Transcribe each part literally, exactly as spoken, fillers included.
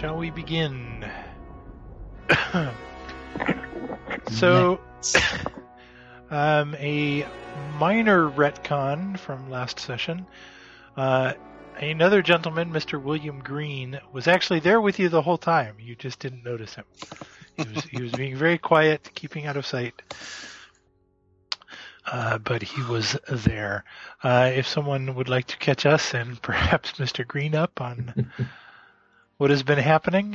shall we begin? So, um, a minor retcon from last session. Uh, another gentleman, Mister William Green, was actually there with you the whole time. You just didn't notice him. He was he was being very quiet, keeping out of sight. Uh, but he was there. Uh, if someone would like to catch us and perhaps Mister Green up on what has been happening.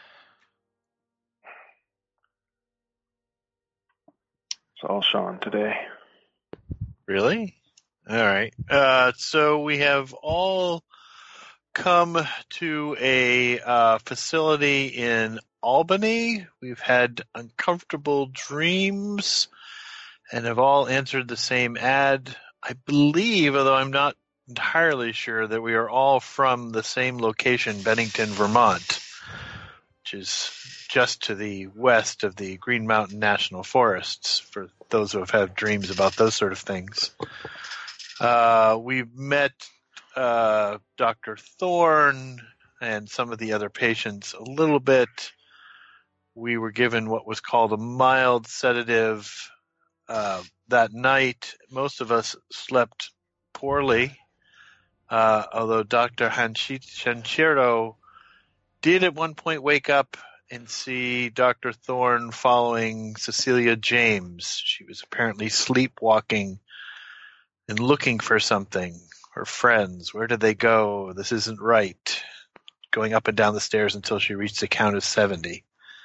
It's all Sean today. Really? All right. Uh, so we have all come to a uh, facility in Albany. We've had uncomfortable dreams and have all answered the same ad. I believe, although I'm not entirely sure, that we are all from the same location, Bennington, Vermont, which is just to the west of the Green Mountain National Forests, for those who have had dreams about those sort of things. Uh, we've met uh, Doctor Thorne and some of the other patients a little bit. We were given what was called a mild sedative uh, that night. Most of us slept poorly, uh, although Doctor Hanchiro did at one point wake up and see Doctor Thorne following Cecilia James. She was apparently sleepwalking and looking for something. Her friends, where did they go? This isn't right. Going up and down the stairs until she reached the count of seventy.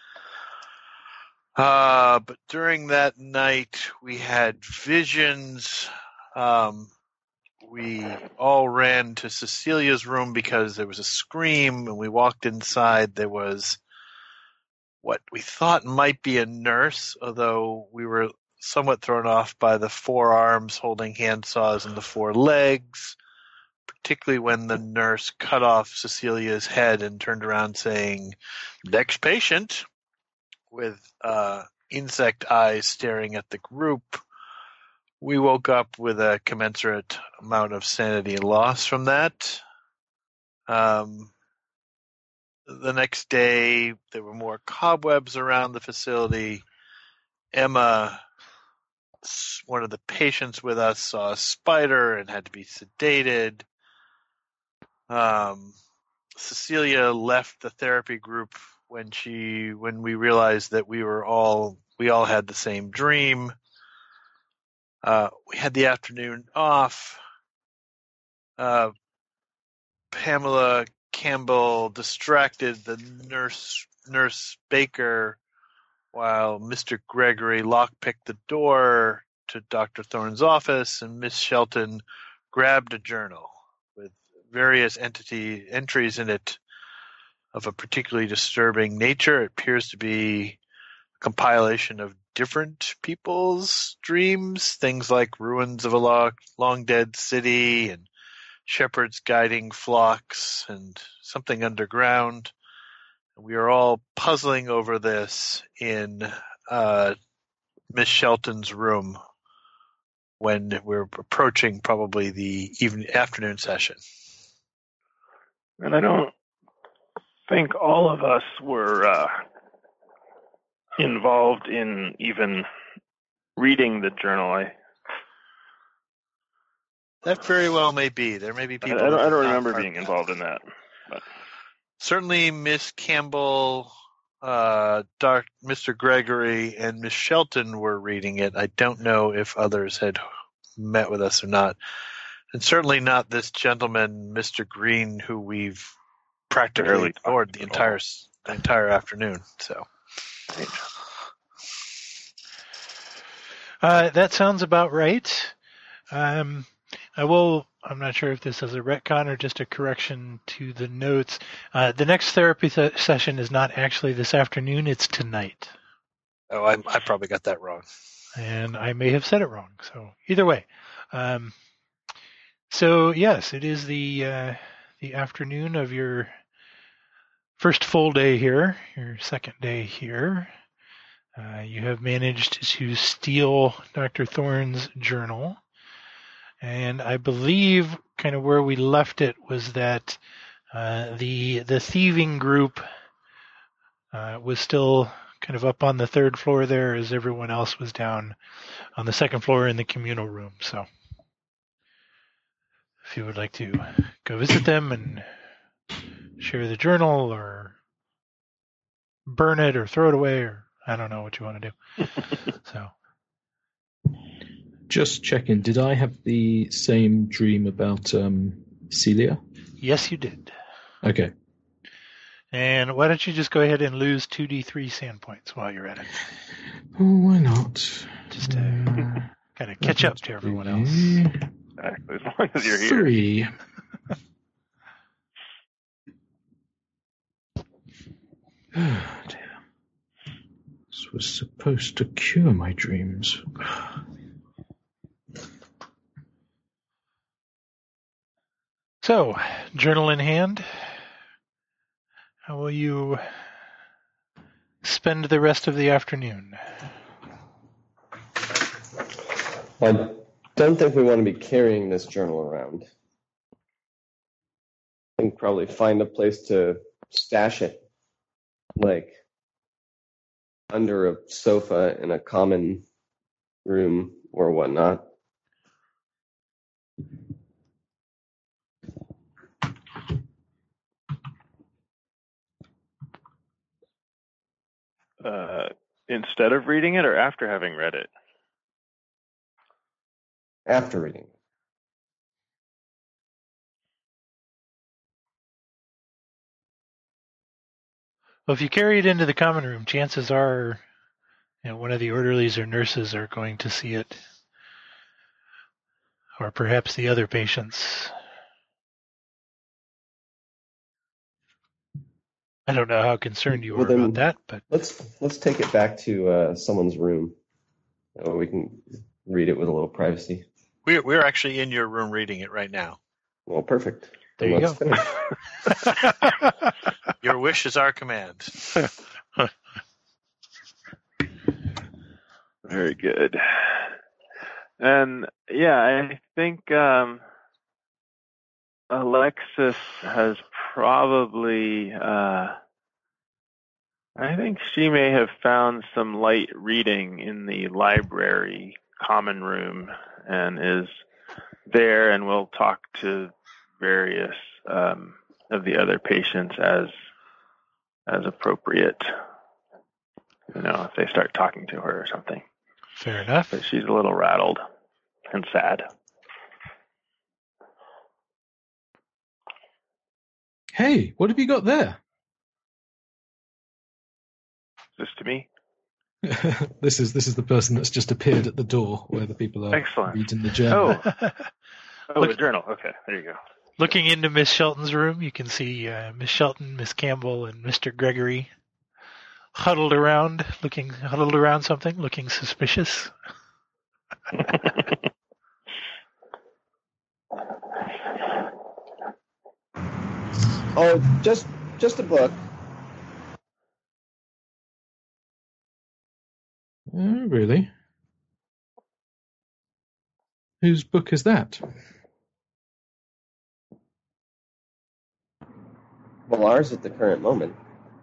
Uh, but during that night, we had visions. Um, we all ran to Cecilia's room because there was a scream, and we walked inside. There was what we thought might be a nurse, although we were somewhat thrown off by the four arms holding handsaws and the four legs, particularly when the nurse cut off Cecilia's head and turned around saying, "Next patient," with uh, insect eyes staring at the group. We woke up with a commensurate amount of sanity loss from that. Um, the next day, there were more cobwebs around the facility. Emma, one of the patients with us, saw a spider and had to be sedated. Um, Cecilia left the therapy group when she when we realized that we were all we all had the same dream. Uh, we had the afternoon off. Uh, Pamela Campbell distracted the nurse nurse Baker while Mister Gregory lockpicked the door to Doctor Thorne's office, and Miss Shelton grabbed a journal with various entity entries in it of a particularly disturbing nature. It appears to be a compilation of different people's dreams, things like ruins of a long, long dead city and shepherds guiding flocks and something underground. We are all puzzling over this in uh, Miss Shelton's room when we're approaching probably the evening afternoon session. And I don't think all of us were uh, involved in even reading the journal. I That very well may be. There may be people. I, I don't, I don't that remember are- being involved in that. But Certainly, Miss Campbell, uh, Doc, Mister Gregory, and Miss Shelton were reading it. I don't know if others had met with us or not, and certainly not this gentleman, Mister Green, who we've practically Barely ignored the talked at entire the entire afternoon. So. Uh, that sounds about right. Um, I will. I'm not sure if this is a retcon or just a correction to the notes. Uh, the next therapy th- session is not actually this afternoon. It's tonight. Oh, I, I probably got that wrong. And I may have said it wrong. So either way. Um, so yes, it is the uh, the afternoon of your first full day here, your second day here. Uh, you have managed to steal Doctor Thorne's journal. And I believe kind of where we left it was that uh, the the thieving group uh, was still kind of up on the third floor there, as everyone else was down on the second floor in the communal room. So if you would like to go visit them and share the journal or burn it or throw it away, or I don't know what you want to do. So just checking, did I have the same dream about um, Celia? yes, you did. Okay. And why don't you just go ahead and lose two d three sand points while you're at it? Oh, why not? Just to Uh, kind of catch up to everyone else. Exactly, as long as you're here. Three. Oh, dear. This was supposed to cure my dreams. So, journal in hand. How will you spend the rest of the afternoon? I don't think we want to be carrying this journal around. I think probably find a place to stash it, like under a sofa in a common room or whatnot. Uh, instead of reading it or after having read it? After reading. Well, if you carry it into the common room, chances are, you know, one of the orderlies or nurses are going to see it, or perhaps the other patients. I don't know how concerned you Well, are then- about that, but Let's let's take it back to uh, someone's room. That way we can read it with a little privacy. We're we're actually in your room reading it right now. Well, perfect. There Then you let's go. finish. Your wish is our command. Very good. And yeah, I think um, Alexis has probably, uh, I think she may have found some light reading in the library common room and is there and will talk to various um, of the other patients as as appropriate. You know, if they start talking to her or something. fair enough. But she's a little rattled and sad. Hey, what have you got there? Just to me. this is this is the person that's just appeared at the door where the people are Excellent. reading the journal. Oh, oh, Look- the journal. Okay, there you go. Looking into Miss Shelton's room, you can see uh, Miss Shelton, Miss Campbell, and Mister Gregory huddled around, looking huddled around something, looking suspicious. Oh, just just a book. Oh, really? Whose book is that? Well, ours at the current moment.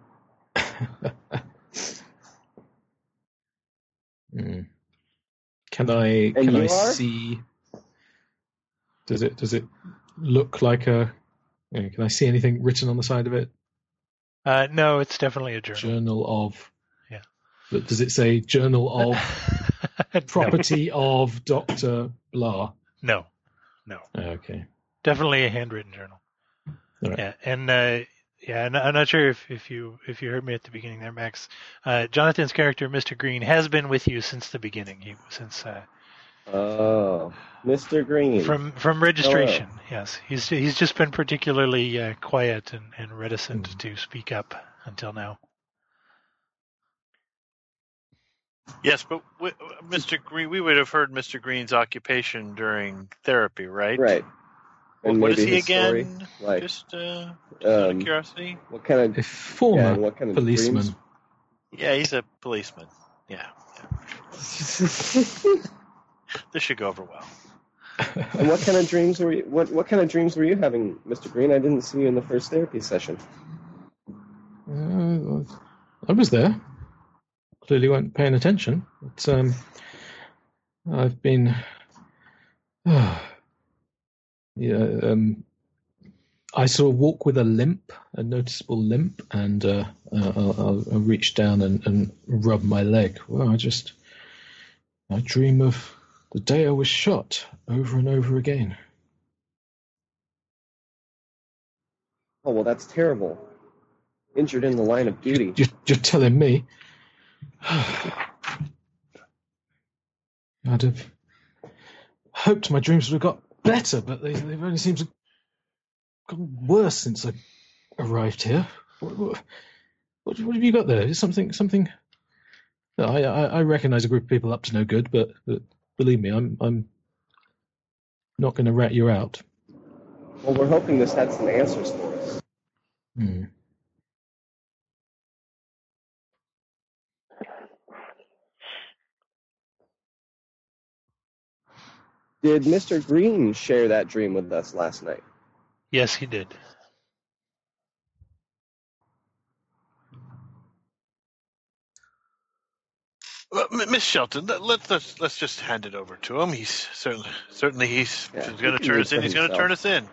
Hmm. Can I can you I are? see? Does it does it look like a? You know, can I see anything written on the side of it? Uh, no, it's definitely a journal. Journal of. Yeah. But does it say Journal of No. Property of Doctor Blah? No, no, Okay. definitely a handwritten journal. All right. Yeah, and uh, yeah, and I'm not sure if, if you if you heard me at the beginning there, Max. Uh, Jonathan's character, Mister Green, has been with you since the beginning. He since uh, Oh, Mister Green. from from registration. Yes, he's he's just been particularly uh, quiet and, and reticent Mm. to speak up until now. Yes, but w- Mister Green, we would have heard Mister Green's occupation during therapy, right? Right. What, And what is maybe he his story, again? like, Just, uh, just out of um, curiosity. what kind of A former yeah, and what kind of policeman. Yeah, he's a policeman. Yeah, dreams? this should go over well. And what kind of dreams were you? What what kind of dreams were you having, Mister Green? I didn't see you in the first therapy session. Uh, I was there. Clearly weren't paying attention. But um, I've been. Uh, yeah, um, I sort of walk with a limp, a noticeable limp, and uh, uh, I'll, I'll, I'll reach down and, and rub my leg. Well, I just. I dream of the day I was shot over and over again. Oh, well, that's terrible. Injured in the line of duty. You're, you're telling me? I'd have hoped my dreams would have got better, but they, they've only seemed to have gotten worse since I arrived here. What, what, what, what have you got there? Is something something? No, I, I I recognise a group of people up to no good, but, but believe me, I'm I'm not going to rat you out. Well, we're hoping this had some answers for us. Hmm. Did Mister Green share that dream with us last night? Yes, he did. Well, Miss Shelton, let, let, let's let's just hand it over to him. He's certainly certainly he's Yeah, going he to can turn read us in. for He's going to himself. turn us in.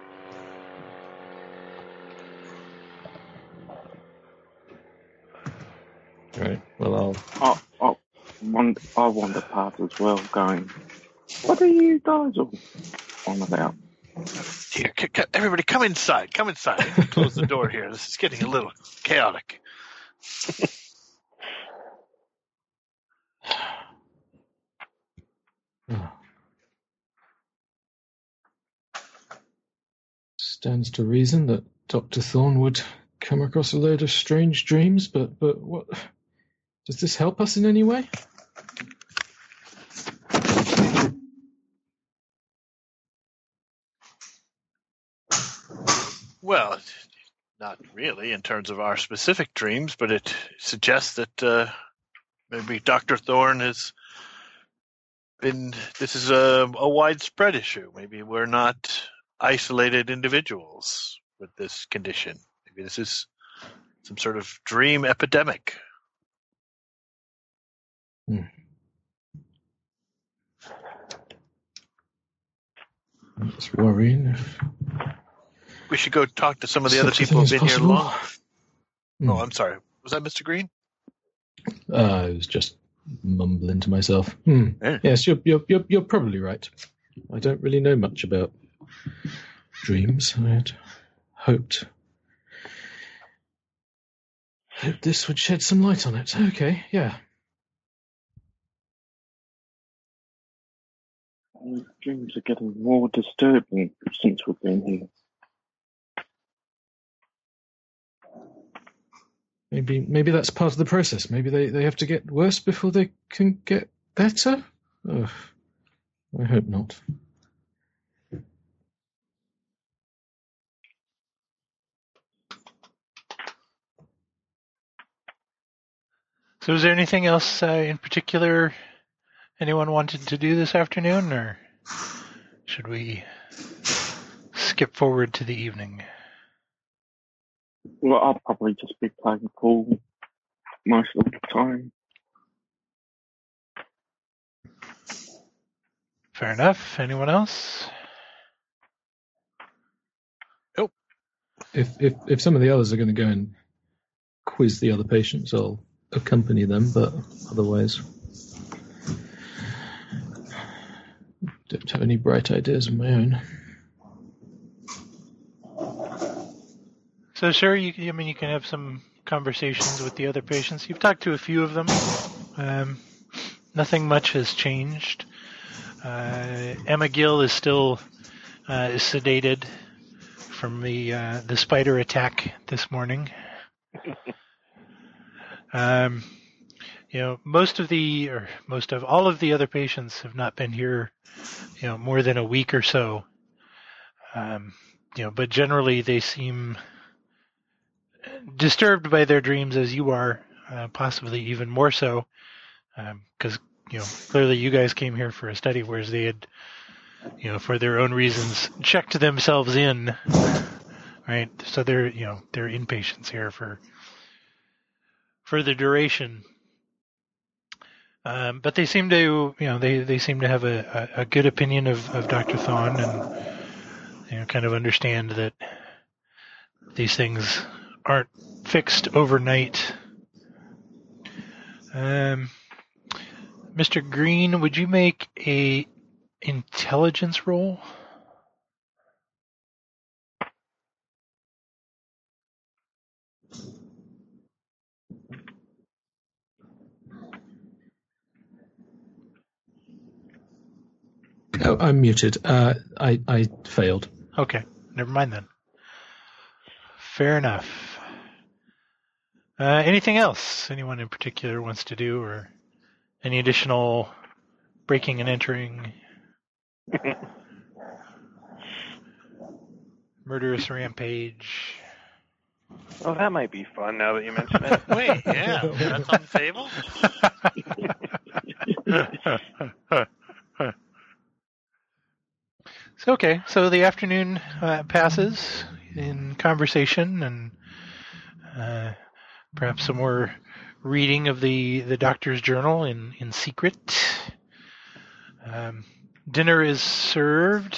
Right. Well, I'll. I, I, wonder, I wander past as well, going, what are you guys all on about? Here, c- c- everybody, come inside. Come inside. Close the door here. This is getting a little chaotic. Stands to reason that Doctor Thorne would come across a load of strange dreams, but but what does this help us in any way? Well, not really in terms of our specific dreams, but it suggests that uh, maybe Doctor Thorne has been. This is a, a widespread issue. Maybe we're not isolated individuals with this condition. Maybe this is some sort of dream epidemic. Hmm. It's worrying. If We should go talk to some of the such other a thing people who've is been here possible. long. Hmm. Oh, I'm sorry. Was that Mister Green? Uh, I was just mumbling to myself. Hmm. Yeah. Yes, you're, you're you're you're probably right. I don't really know much about dreams. I had hoped hoped this would shed some light on it. Okay, yeah. My dreams are getting more disturbing since we've been here. Maybe maybe that's part of the process. Maybe they, they have to get worse before they can get better? Ugh, I hope not. So, is there anything else uh, in particular anyone wanted to do this afternoon, or should we skip forward to the evening? Well, I'll probably just be playing pool most of the time. Fair enough. Anyone else? If if if some of the others are going to go and quiz the other patients, I'll accompany them, but otherwise don't have any bright ideas of my own. So, sure, you, I mean, you can have some conversations with the other patients. You've talked to a few of them. Um, nothing much has changed. Uh, Emma Gill is still uh, is sedated from the uh, the spider attack this morning. Um, you know, most of the or most of all of the other patients have not been here, you know, more than a week or so. Um, you know, but generally they seem disturbed by their dreams as you are, uh, possibly even more so, because um, you know clearly you guys came here for a study, whereas they had, you know, for their own reasons, checked themselves in, right? So they're you know they're inpatients here for for the duration. Um, but they seem to, you know, they, they seem to have a, a, a good opinion of, of Doctor Thawne, and you know, kind of understand that these things aren't fixed overnight. Um, Mister Green, would you make a intelligence roll? Oh, I'm muted. Uh, I I failed. Okay, never mind then. Fair enough. Uh, anything else anyone in particular wants to do, or any additional breaking and entering, murderous rampage? Well, that might be fun now that you mention it. Wait, yeah, that's on the table. So, okay, so the afternoon uh, passes in conversation and uh, perhaps some more reading of the, the doctor's journal in, in secret. Um, dinner is served,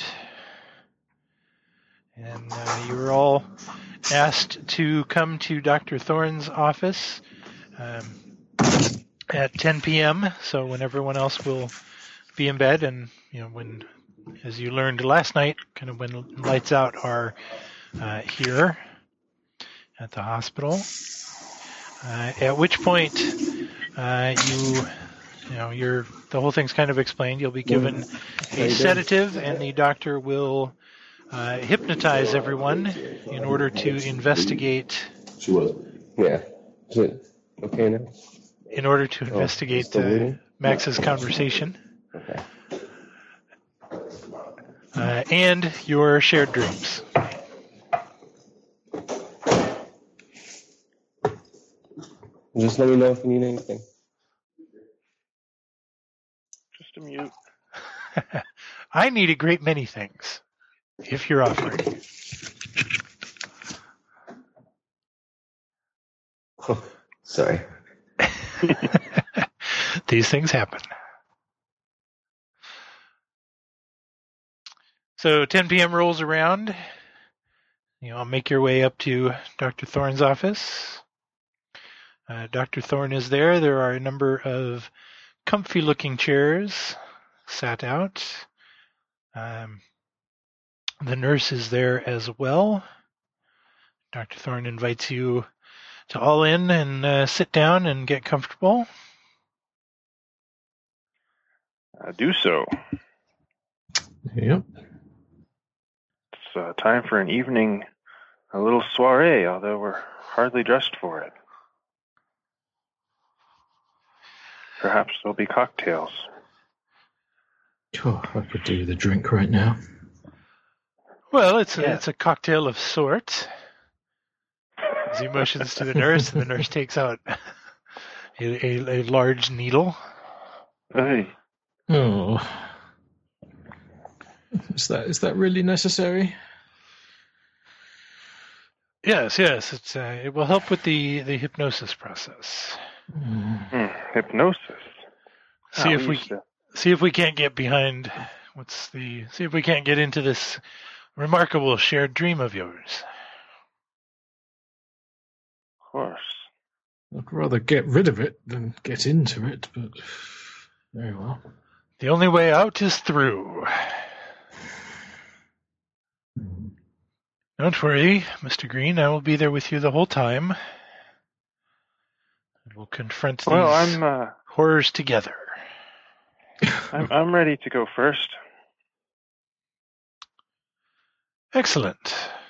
and uh, you are all asked to come to Doctor Thorne's office um, at ten p.m., so when everyone else will be in bed, and you know, when, as you learned last night, kind of when lights out are uh, here at the hospital. Uh, at which point, uh, you, you know, you're, the whole thing's kind of explained. You'll be given a sedative, and the doctor will uh, hypnotize everyone in order to investigate. She was. Yeah. Is it okay now? In order to investigate uh, Max's conversation. Okay. Uh, and your shared dreams. Just let me know if you need anything. Just a mute. I need a great many things, if you're offering. Sorry. These things happen. So ten p.m. rolls around. You know, make your way up to Doctor Thorne's office. Uh, Doctor Thorne is there. There are a number of comfy-looking chairs sat out. Um, the nurse is there as well. Doctor Thorne invites you to all in and uh, sit down and get comfortable. Uh, do so. Yep. It's uh, time for an evening, a little soiree, although we're hardly dressed for it. Perhaps there'll be cocktails. Oh, I could do with a drink right now. Well, it's a, Yeah. it's a cocktail of sorts. As he motions to the nurse, and the nurse takes out a, a, a large needle. Hey, Oh. Is that is that really necessary? Yes, yes, it's uh, it will help with the, the hypnosis process. Mm. hmm, hypnosis. See Ah, if we used to- see if we can't get behind what's the see if we can't get into this remarkable shared dream of yours. Of course. I'd rather get rid of it than get into it, but very well. The only way out is through. Don't worry, Mister Green. I will be there with you the whole time. We'll confront these Well, I'm uh, horrors together. I'm I'm ready to go first. Excellent.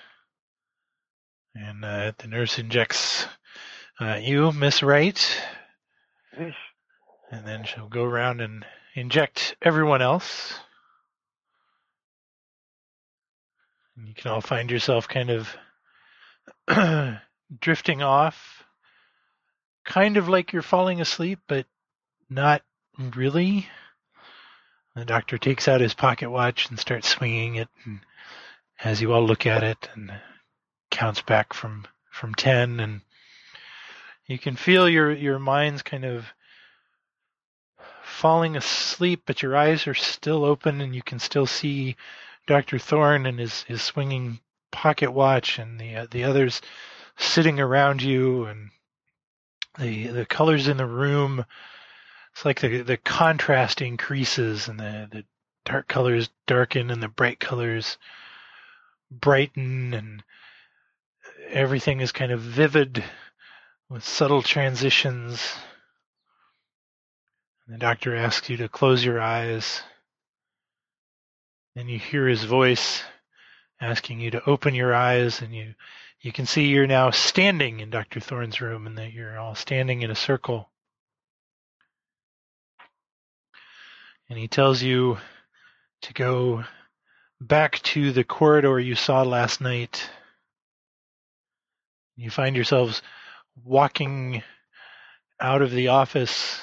And uh, the nurse injects uh, you, Miss Wright, Eesh. and then she'll go around and inject everyone else. And you can all find yourself kind of drifting off, kind of like you're falling asleep, but not really. The doctor takes out his pocket watch and starts swinging it, and as you all look at it, and counts back from, from ten, and You can feel your, your mind's kind of falling asleep, but your eyes are still open and you can still see Doctor Thorne and his, his swinging pocket watch and the uh, the others sitting around you, and the the colors in the room. It's like the the contrast increases and the, the dark colors darken and the bright colors brighten, and everything is kind of vivid with subtle transitions. And the doctor asks you to close your eyes. Then you hear his voice asking you to open your eyes, and you, you can see you're now standing in Doctor Thorne's room and that you're all standing in a circle. And he tells you to go back to the corridor you saw last night. You find yourselves walking out of the office.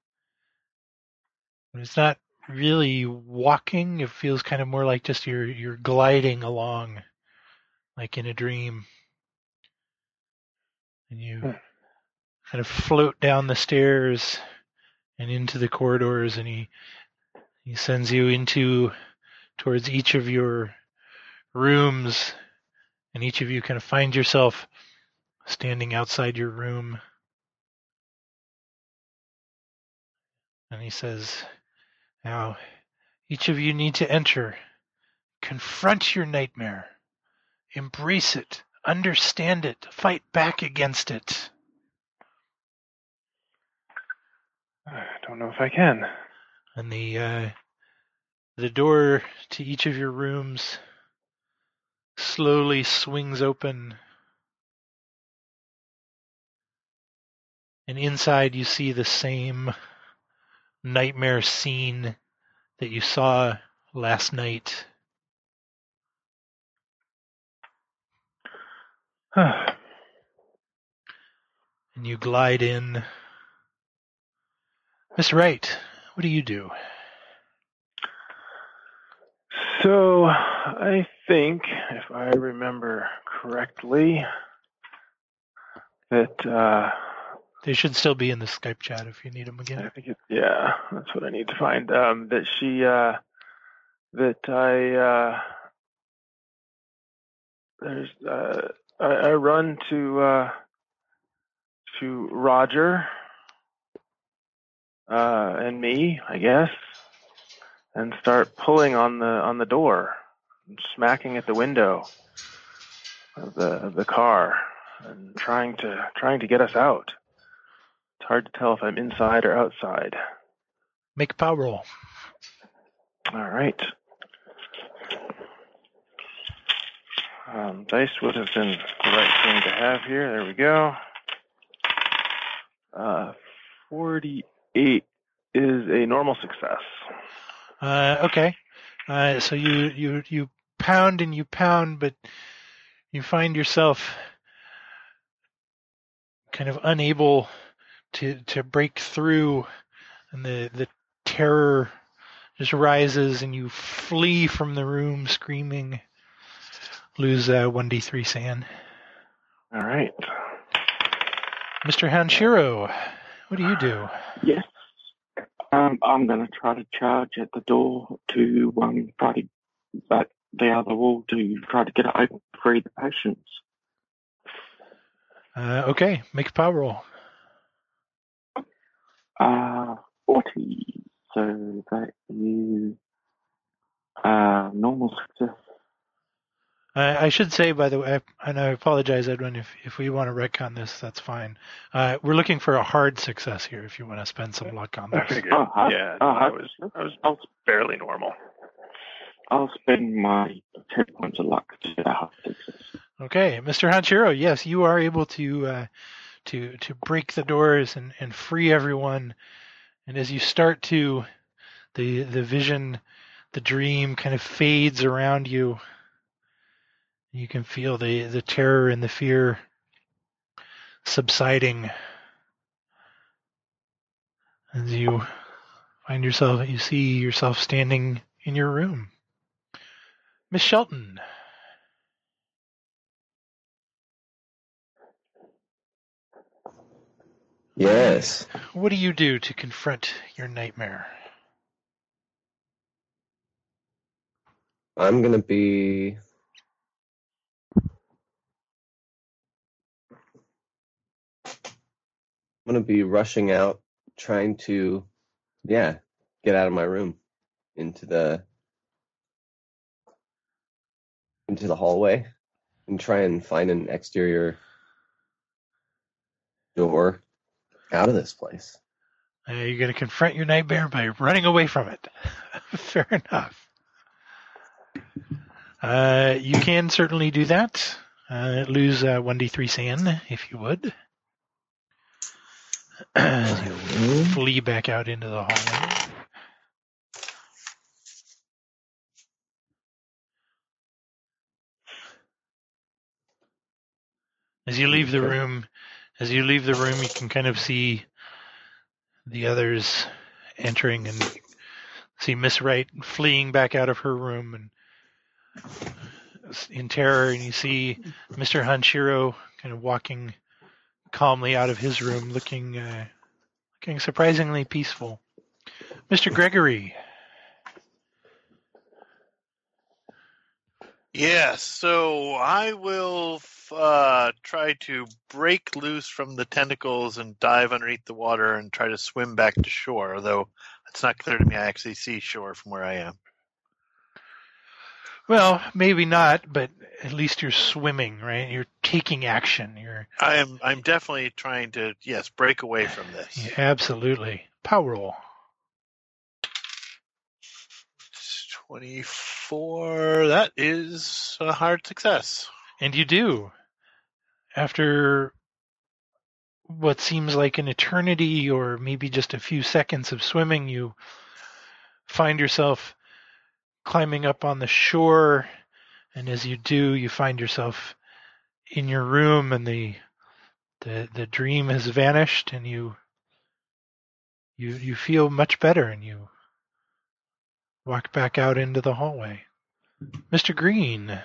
It's not really walking. It feels kind of more like just you're you're gliding along, like in a dream. And you kind of float down the stairs and into the corridors, and he he sends you into towards each of your rooms, and each of you kind of find yourself standing outside your room. And he says, now, each of you need to enter. Confront your nightmare. Embrace it. Understand it. Fight back against it. I don't know if I can. And the uh, the door to each of your rooms slowly swings open. And inside you see the same nightmare scene that you saw last night. And you glide in. Mister Wright, what do you do? So, I think, if I remember correctly, that, uh, They should still be in the Skype chat if you need them I again. think it, yeah, that's what I need to find, um, that she, uh, that I, uh, there's, uh, I, I run to, uh, to Roger, uh, and me, I guess, and start pulling on the, on the door, and smacking at the window of the, of the car, and trying to, trying to get us out. It's hard to tell if I'm inside or outside. Make a power roll. All right. Um, dice would have been the right thing to have here. There we go. Uh, forty-eight is a normal success. Uh, okay. Uh, so you, you, you pound and you pound, but you find yourself kind of unable to, to break through, and the, the terror just rises and you flee from the room screaming. Lose uh, one d three sand. All right. Mister Hanshiro, what do you do? Yes. Um, I'm going to try to charge at the door to um, try to back the other wall to try to get it open to free the patients. Uh, okay, make a power roll. Uh, forty. So that is uh, normal success. Uh, I should say, by the way, and I apologize, Edwin, if, if we want to retcon this, that's fine. Uh, we're looking for a hard success here if you want to spend some luck on I this. figured. Oh, I- yeah, oh, I I- was I was I'll, fairly normal. I'll spend my ten points of luck to get a hard success. Okay, Mister Hanshiro, yes, you are able to uh, to to break the doors and, and free everyone. And as you start to, the the vision, the dream kind of fades around you. You can feel the, the terror and the fear subsiding as you find yourself, you see yourself standing in your room. Miss Shelton. Yes. What do you do to confront your nightmare? I'm gonna be. I'm gonna be rushing out, trying to, yeah, get out of my room into the into the hallway and try and find an exterior door out of this place. Uh, you're going to confront your nightmare by running away from it. Fair enough. Uh, you can certainly do that. Uh, lose uh, one d three sand, if you would. As you flee back out into the hallway. As you leave the Okay. room, as you leave the room, you can kind of see the others entering and see Miss Wright fleeing back out of her room and in terror, and you see Mister Hanshiro kind of walking calmly out of his room, looking uh, looking surprisingly peaceful. Mister Gregory. Yes, so I will uh, try to break loose from the tentacles and dive underneath the water and try to swim back to shore, although it's not clear to me I actually see shore from where I am. Well, maybe not, but at least you're swimming, right? You're taking action. You're I am I'm definitely trying to, yes, break away from this. yeah, absolutely. Power roll. twenty-four, that is a hard success. And you do. After what seems like an eternity or maybe just a few seconds of swimming, you find yourself climbing up on the shore, and as you do, you find yourself in your room, and the the the dream has vanished, and you you you feel much better, and you walk back out into the hallway. Mister Green.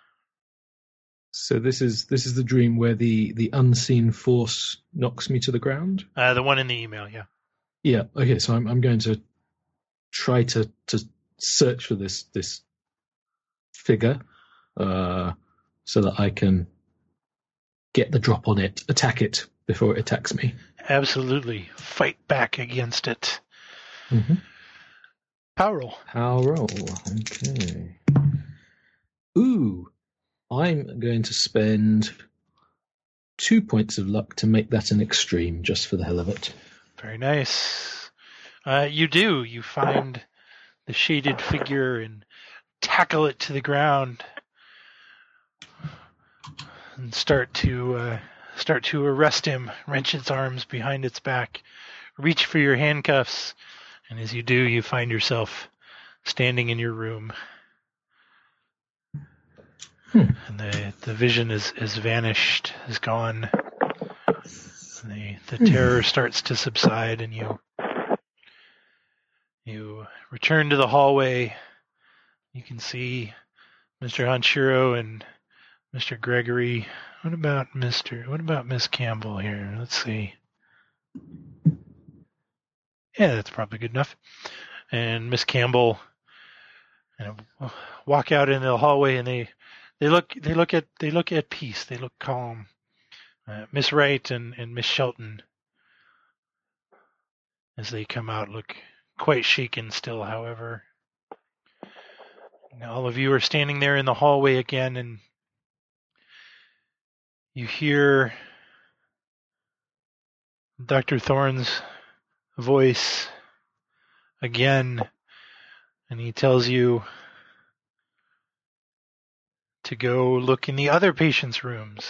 So this is this is the dream where the, the unseen force knocks me to the ground? Uh, the one in the email, yeah. Yeah, okay, so I'm I'm going to try to, to search for this this figure uh, so that I can get the drop on it, attack it before it attacks me. Absolutely. Fight back against it. Mm-hmm. Power roll. Power roll. Okay. Ooh, I'm going to spend two points of luck to make that an extreme, just for the hell of it. Very nice. Uh, you do. You find the shaded figure and tackle it to the ground and start to uh, start to arrest him, wrench its arms behind its back, reach for your handcuffs, and as you do, you find yourself standing in your room. Hmm. And the, the vision is, is vanished, is gone. And the the Hmm. terror starts to subside, and you you return to the hallway. You can see Mister Hanshiro and Mister Gregory. What about Mister What about Miss Campbell here? Let's see. Yeah, that's probably good enough. And Miss Campbell, you know, walk out into the hallway, and they they look they look at they look at peace. They look calm. Uh, Miss Wright and, and Miss Shelton, as they come out, look quite shaken still, however. Now all of you are standing there in the hallway again, and you hear Doctor Thorne's voice again, and he tells you to go look in the other patients' rooms.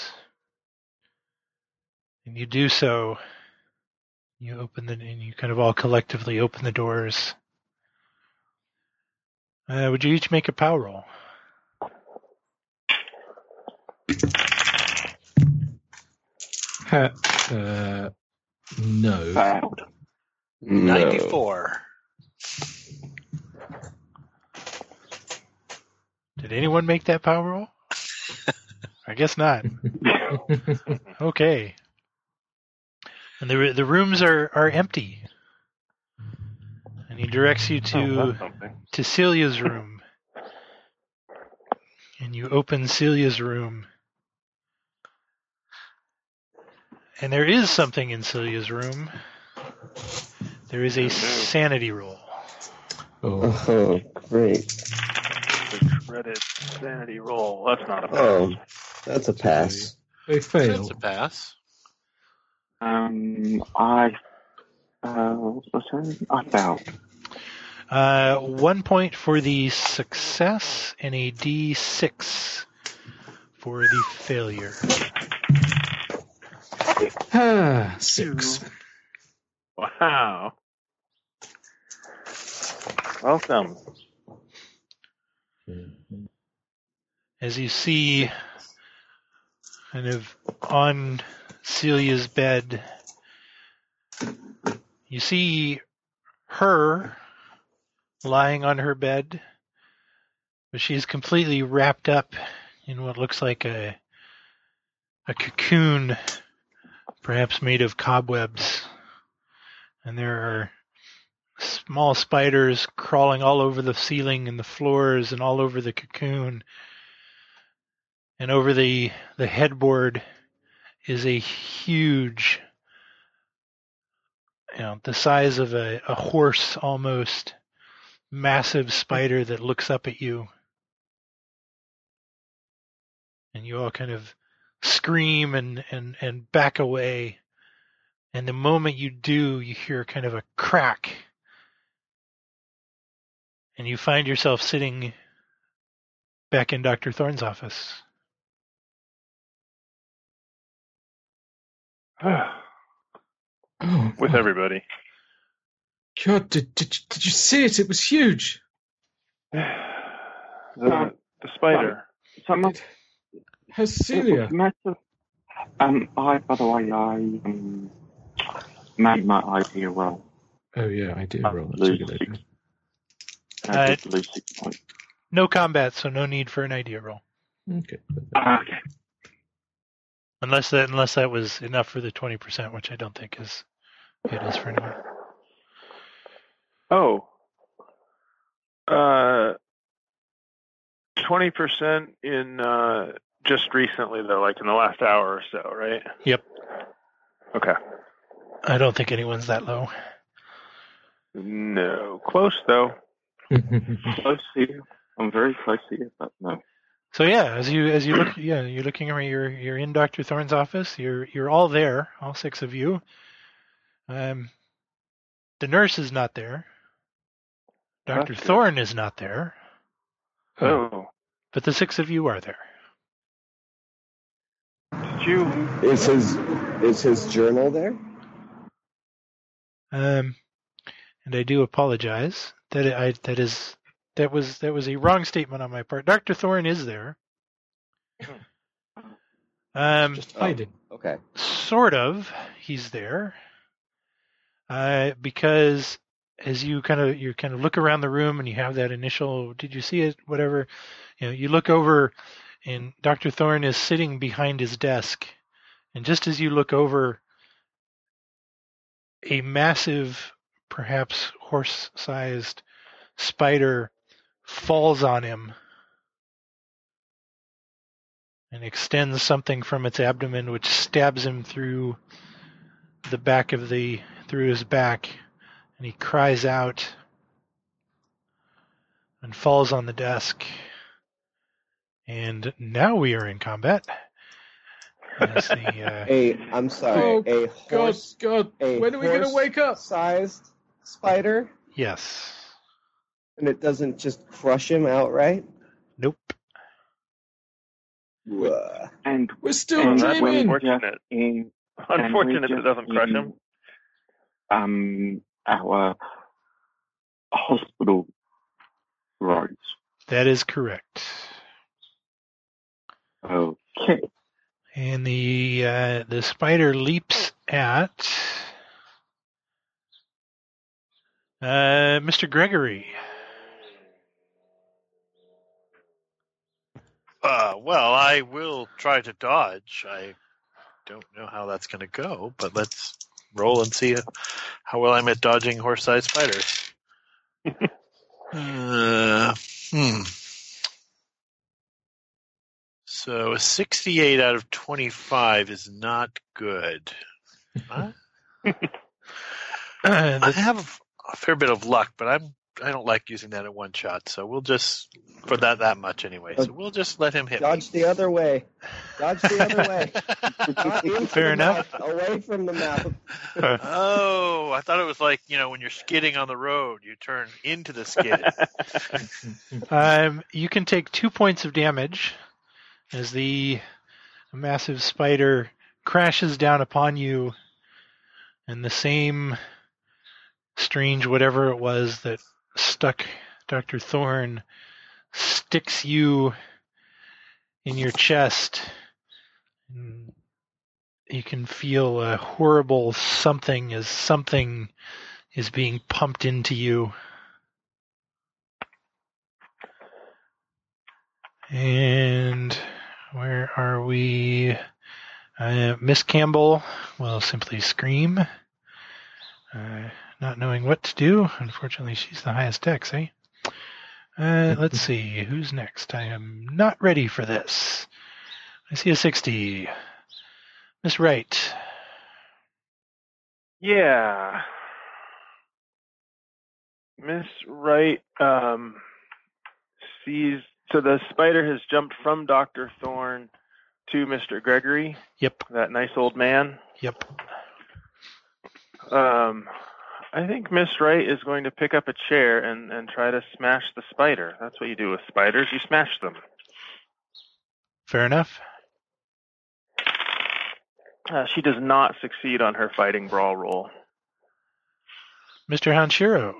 And you do so. You open the, and you kind of all collectively open the doors. Uh, would you each make a power roll? Ha, uh, no. Failed. No. ninety-four. Did anyone make that power roll? I guess not. Okay. And the the rooms are, are empty. And he directs you to Oh, that's something. to Celia's room. And you open Celia's room. And there is something in Celia's room. There is a sanity roll. Oh, Oh, great. The dreaded sanity roll. That's not a pass. Oh, that's a pass. they That's failed. a pass. Um, I, uh, what's my saying? I failed. Uh, one point for the success and a D six for the failure. Ah, six. Wow. Welcome. As you see, kind of on Celia's bed, you see her lying on her bed, but she's completely wrapped up in what looks like a a cocoon, perhaps made of cobwebs. And there are small spiders crawling all over the ceiling and the floors and all over the cocoon. And over the, the headboard is a huge, you know, the size of a, a horse almost, massive spider that looks up at you. And you all kind of scream and, and, and back away. And the moment you do, you hear kind of a crack. And you find yourself sitting back in Doctor Thorne's office. Oh, With my everybody. God, did, did, did you see it? It was huge. The, the spider. Someone, How's it Celia? was massive. Um, I, by the way, I, um, made my idea roll. Oh, yeah, I do I roll. That's a lose good six. idea. I Uh, did lose six points. No combat, so no need for an idea roll. Okay. Ah, okay. Unless that unless that was enough for the twenty percent, which I don't think is it is for anyone. Oh. Uh, twenty percent in, uh, just recently though, like in the last hour or so, right? Yep. Okay. I don't think anyone's that low. No. Close though. Close here. I'm very close here, but no. So yeah, as you as you look, yeah, you're looking around. You're you're in Doctor Thorne's office. You're you're all there, all six of you. Um, the nurse is not there. Doctor That's good. Thorne is not there, Oh. but the six of you are there. Did you? Is his is his journal there? Um, and I do apologize that I that is that was that was a wrong statement on my part. Doctor Thorne is there. Um, Just hiding. Okay. sort of. He's there. Uh, because as you kind of you kind of look around the room and you have that initial, did you see it? Whatever, you know, you look over, and Doctor Thorne is sitting behind his desk, and just as you look over, a massive, perhaps horse-sized spider falls on him and extends something from its abdomen, which stabs him through the back of the through his back, and he cries out and falls on the desk. And now we are in combat. As the, uh, A I'm sorry. Oh, a God, horse. God. A When are we going to wake up? Sized spider, yes. and it doesn't just crush him outright. Nope. Ugh. And We're still and that's we're dreaming. unfortunate. just in, Unfortunate and that we're it doesn't just crush in, him. Um, our hospital robes. That is correct. Okay. And the uh, the spider leaps at uh, Mister Gregory. Uh, well, I will try to dodge. I don't know how that's going to go, but let's roll and see how well I'm at dodging horse-sized spiders. uh, hmm. So a sixty-eight out of twenty-five is not good. Huh? I have a fair bit of luck, but I'm I don't like using that in one shot. So we'll just for that that much anyway. So we'll just let him hit Dodge me. the other way. Dodge the other way. Not into Fair the enough. mouth, away from the mouth. Oh, I thought it was like, you know, when you're skidding on the road, you turn into the skid. Um, you can take two points of damage as the massive spider crashes down upon you, and the same strange whatever it was that stuck Doctor Thorne sticks you in your chest. And you can feel a horrible something as something is being pumped into you. And where are we? Uh, Miss Campbell will simply scream, uh, not knowing what to do. Unfortunately, she's the highest dex, eh? Uh, let's see, who's next? I am not ready for this. I see a sixty. Miss Wright. Yeah. Miss Wright um, sees, so the spider has jumped from Doctor Thorne to Mister Gregory. Yep. That nice old man. Yep. Um, I think Miss Wright is going to pick up a chair and, and try to smash the spider. That's what you do with spiders. You smash them. Fair enough. Uh, she does not succeed on her fighting brawl roll. Mister Hanshiro.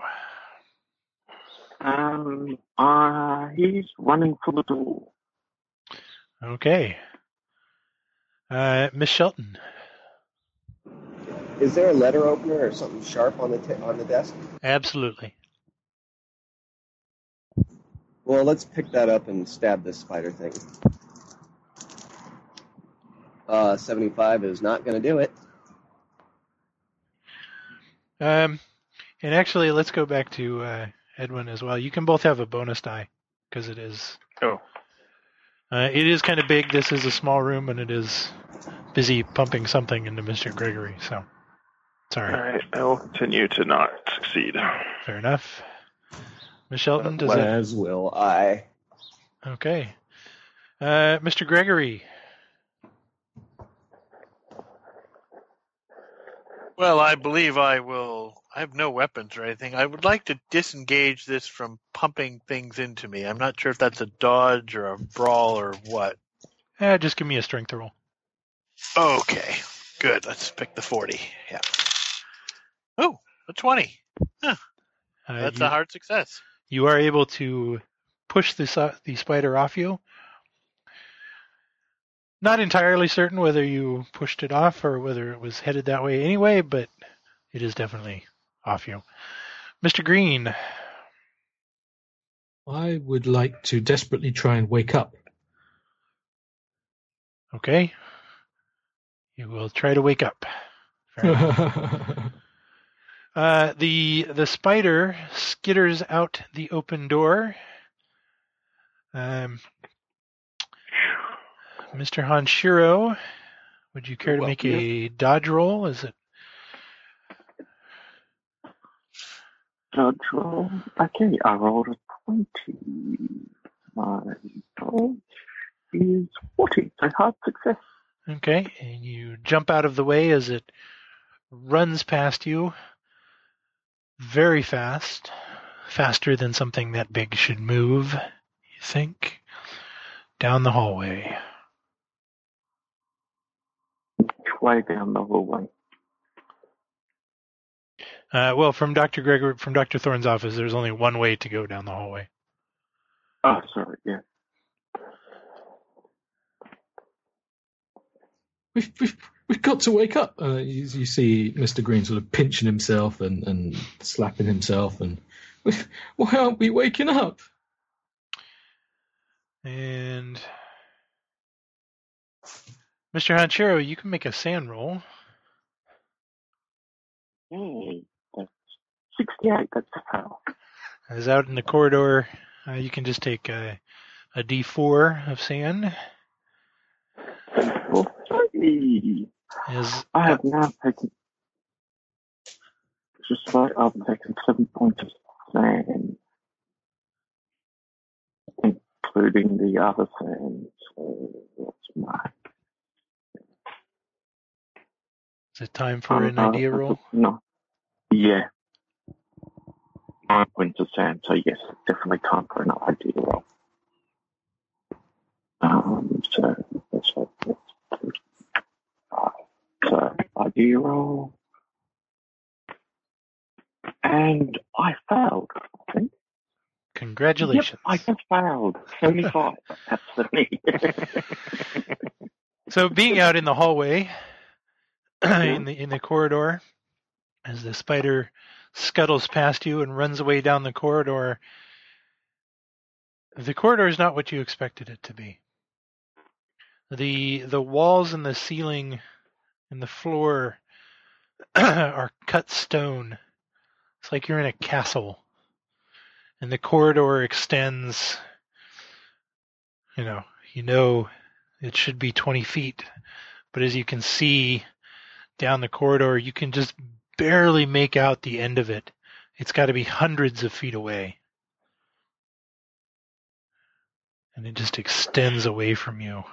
Um, uh, he's running for the door. Okay. Uh, Miss Shelton. Is there a letter opener or something sharp on the t- on the desk? Absolutely. Well, let's pick that up and stab this spider thing. Uh, seventy-five is not going to do it. Um, and actually, let's go back to uh, Edwin as well. You can both have a bonus die because it is. Oh. Uh, it is kind of big. This is a small room, and it is busy pumping something into Mister Gregory. So, sorry. All right, I will continue to not succeed. Fair enough. Miss Shelton, does it? As will I. Okay. Uh, Mister Gregory. Well, I believe I will. I have no weapons or anything. I would like to disengage this from pumping things into me. I'm not sure if that's a dodge or a brawl or what. Eh, just give me a strength roll. Okay, good. Let's pick the forty. Yeah. Oh, a twenty. Huh. Uh, That's you, a hard success. you are able to push this, uh, the spider off you. Not entirely certain whether you pushed it off or whether it was headed that way anyway, but it is definitely off you. Mister Green. I would like to desperately try and wake up. Okay. You will try to wake up. Fair enough. uh, the the spider skitters out the open door. Um, Mister Hanshiro, would you care to make a dodge roll? Is it? Dodge roll. Okay, I rolled a twenty. My dodge is forty. So hard success. Okay, and you jump out of the way as it runs past you very fast, faster than something that big should move, you think, down the hallway. Way down the hallway. Uh, well, from Doctor Gregory, from Doctor Thorne's office, there's only one way to go down the hallway. Oh, sorry, yeah. We've, we've, we've got to wake up. Uh, you, you see Mister Green sort of pinching himself and, and slapping himself. And we, why aren't we waking up? And Mister Hanshiro, you can make a sand roll. Yay. That's sixty-eight, that's a fail. As out in the corridor, uh, you can just take a, a D four of sand. Oh, three. As, I have now taken, just like I've taken seven points of sand, including the other sand. So that's my. is it time for an idea uh, roll? No. Yeah. Nine points of sand, so yes, definitely time for an idea roll. Um, so that's what that's five. So idea roll. And I failed, I think. Congratulations. Yep, I just failed. seventy-five. That's the me. So being out in the hallway, in the in the corridor, as the spider scuttles past you and runs away down the corridor, the corridor is not what you expected it to be. The the walls and the ceiling and the floor are cut stone. It's like you're in a castle. And the corridor extends, you know, you know it should be twenty feet. But as you can see down the corridor, you can just barely make out the end of it. It's got to be hundreds of feet away. And it just extends away from you.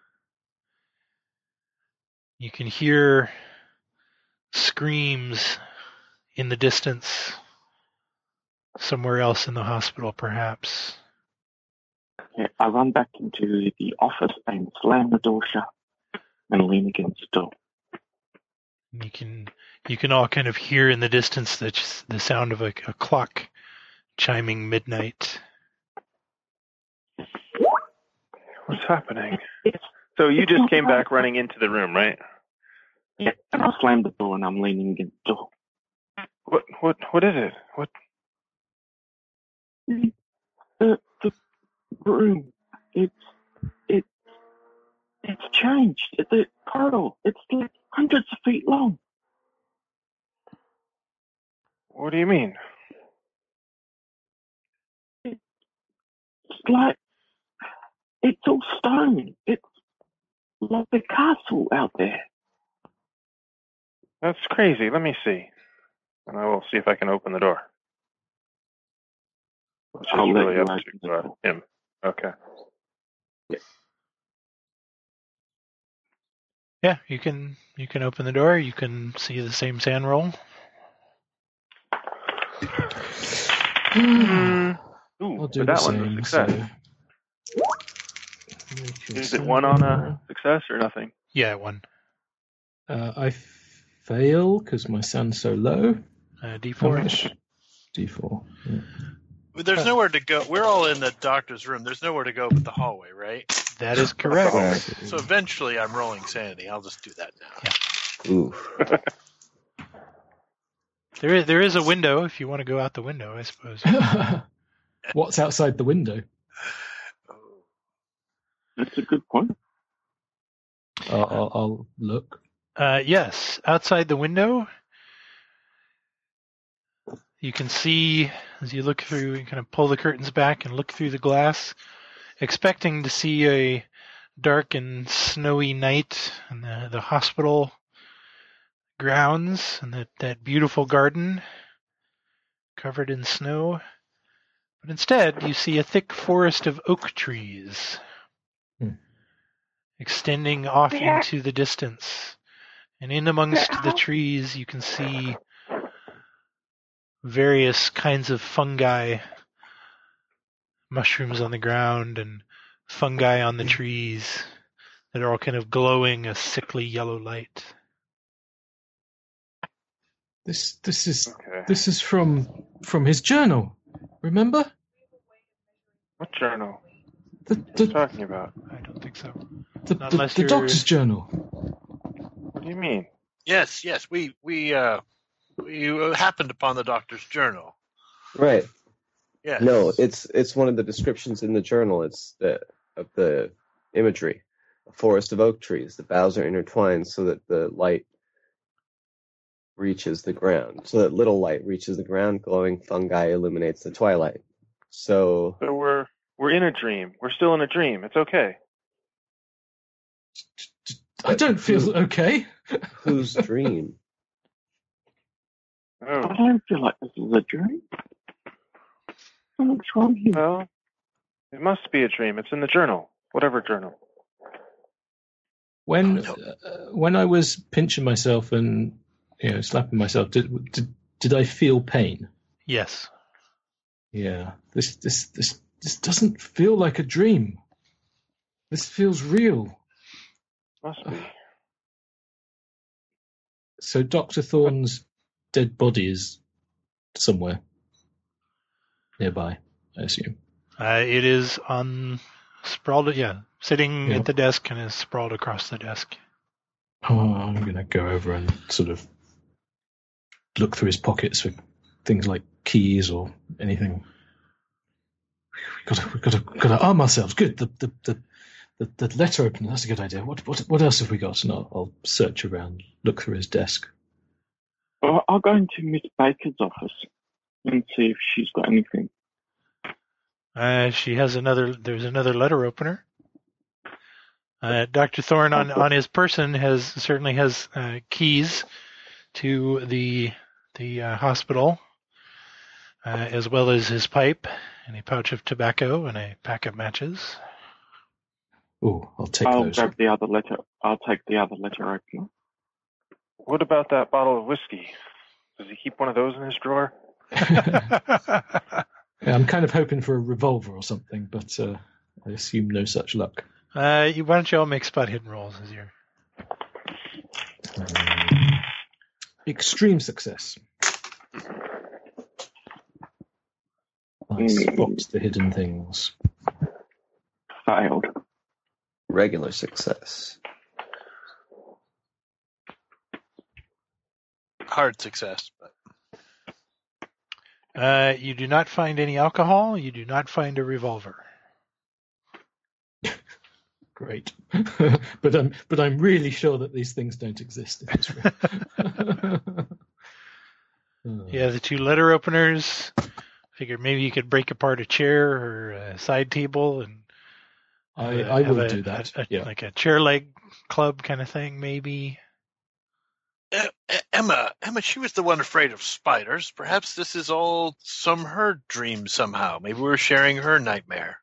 You can hear screams in the distance, somewhere else in the hospital, perhaps. Yeah, I run back into the office and slam the door shut and lean against the door. You can you can all kind of hear in the distance the the sound of a, a clock chiming midnight. What's happening? So you just came back running into the room, right? Yeah, and I slammed the door and I'm leaning against the door. What what what is it? What? The the room, it's it's it's changed. The corridor, it's like hundreds of feet long. What do you mean? It's like it's all stone. It's like the castle out there. That's crazy. Let me see. And I will see if I can open the door. Which is I'll let really you up open to the uh, door. him. Okay. Yeah, you can you can open the door. You can see the same sand roll. Mm. I'll Ooh, do but the that one's a same. success. So make your Is it sand one on roll. a success or nothing? Yeah, one. Uh, I fail because my sand's so low. Uh, D How four. much? D four. Yeah. There's nowhere to go. We're all in the doctor's room. There's nowhere to go but the hallway, right? That is correct. Correct. So eventually I'm rolling sanity. I'll just do that now. Ooh. There is there is a window if you want to go out the window, I suppose. What's outside the window? That's a good point. I'll, I'll, I'll look. Uh, yes, outside the window, you can see as you look through, you kind of pull the curtains back and look through the glass, expecting to see a dark and snowy night and the, the hospital grounds and that, that beautiful garden covered in snow. But instead, you see a thick forest of oak trees Hmm. extending off into the distance. And in amongst the trees, you can see various kinds of fungi, mushrooms on the ground and fungi on the trees that are all kind of glowing a sickly yellow light. This this is Okay. this is from from his journal. Remember What journal? the What are you the talking about? I don't think so. the, Not the, unless the you're- doctor's journal. What do you mean? Yes, yes. We we uh we happened upon the doctor's journal. Right. Yes. No, it's it's one of the descriptions in the journal. It's the of the imagery. A forest of oak trees. The boughs are intertwined so that the light reaches the ground. So that little light reaches the ground, glowing fungi illuminates the twilight. So So we're we're in a dream. We're still in a dream. It's okay. I don't feel okay. Whose dream? Oh, I don't feel like this is a dream. What's wrong here? well, it must be a dream. It's in the journal. Whatever journal. When uh, when I was pinching myself and you know slapping myself, did did, did I feel pain? Yes. Yeah. This this this this doesn't feel like a dream. This feels real. Must be. So Doctor Thorne's dead body is somewhere nearby, I assume. Uh, it is on sprawled, yeah, sitting Yeah. at the desk and is sprawled across the desk. Oh, I'm going to go over and sort of look through his pockets for things like keys or anything. We've got to, we've got to, got to arm ourselves. Good. The, the, the, the, the letter opener, that's a good idea. What, what, what else have we got? And I'll, I'll search around, look through his desk. Well, I'll go into Miss Baker's office and see if she's got anything. Uh, she has another, there's another letter opener. Uh, Doctor Thorne on, on his person has, certainly has, uh, keys to the, the, uh, hospital, uh, as well as his pipe and a pouch of tobacco and a pack of matches. Oh, I'll take I'll those. grab the other letter. I'll take the other letter opener. What about that bottle of whiskey? Does he keep one of those in his drawer? Yeah, I'm kind of hoping for a revolver or something, but uh, I assume no such luck. Uh, you, why don't you all make spot hidden rolls as your Um, extreme success. I Mm. spot the hidden things. Failed. Regular success. Hard success, but Uh, you do not find any alcohol. You do not find a revolver. Great. but I'm but I'm really sure that these things don't exist in this room. Oh. Yeah, the two letter openers. Figured maybe you could break apart a chair or a side table and I, uh, I have will a- do that. a- a- yeah. like a chair leg club kind of thing, maybe. Uh, uh, Emma, Emma, she was the one afraid of spiders. Perhaps this is all some her dream somehow. Maybe we're sharing her nightmare.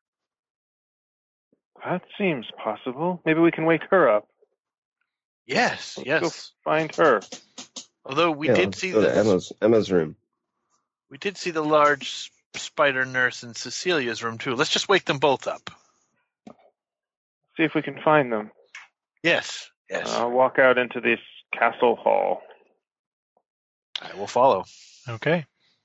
That seems possible. Maybe we can wake her up. Yes, Let's yes. go find her. Although we Yeah, did let's see go to the Emma's Emma's room. we did see the large spider nurse in Cecilia's room too. Let's just wake them both up. See if we can find them. Yes, yes. I'll walk out into this castle hall. I will follow. Okay.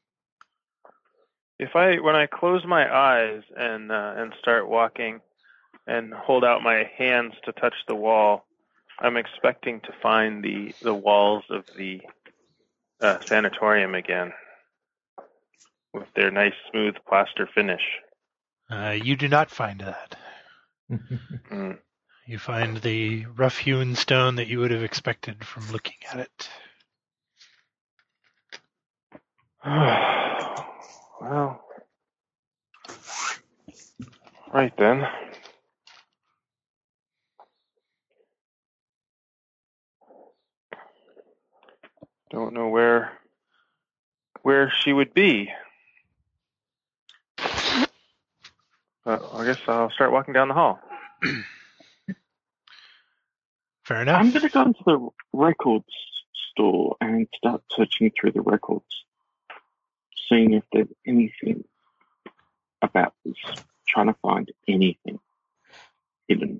If I, when I close my eyes and uh, and start walking, and hold out my hands to touch the wall, I'm expecting to find the the walls of the uh, sanatorium again, with their nice smooth plaster finish. Uh, you do not find that. Mm. You find the rough-hewn stone that you would have expected from looking at it. Well, right then. Don't know where where she would be. But I guess I'll start walking down the hall. Fair enough. I'm going to go into the records store and start searching through the records, seeing if there's anything about this, trying to find anything hidden.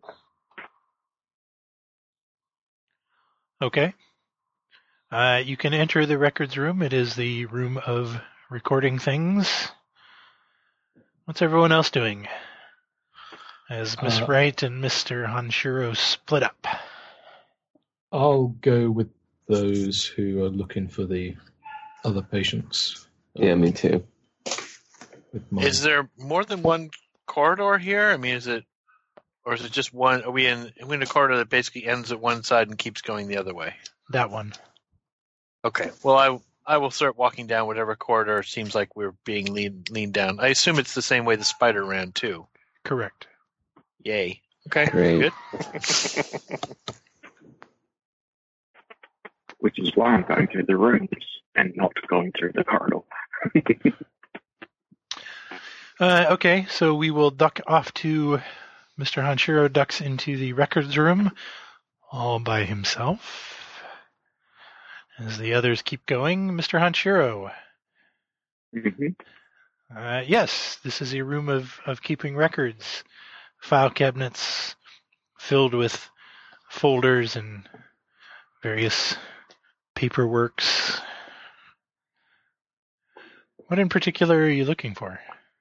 Okay. Uh, you can enter the records room. It is the room of recording things. What's everyone else doing? As Miss Uh, Wright and Mister Hanshiro split up. I'll go with those who are looking for the other patients. Yeah, me too. With my, Is there more than one corridor here? I mean, is it, or is it just one? Are we in, are we in a corridor that basically ends at one side and keeps going the other way? That one. Okay. Well, I I will start walking down whatever corridor seems like we're being leaned leaned down. I assume it's the same way the spider ran too. Correct. Yay. Okay. Great. Good. Which is why I'm going through the rooms and not going through the corridor. Uh, okay, so we will duck off to Mister Hanshiro ducks into the records room all by himself. As the others keep going, Mister Hanshiro. Mm-hmm. Uh, yes, this is a room of, of keeping records. File cabinets filled with folders and various paperworks. What in particular are you looking for?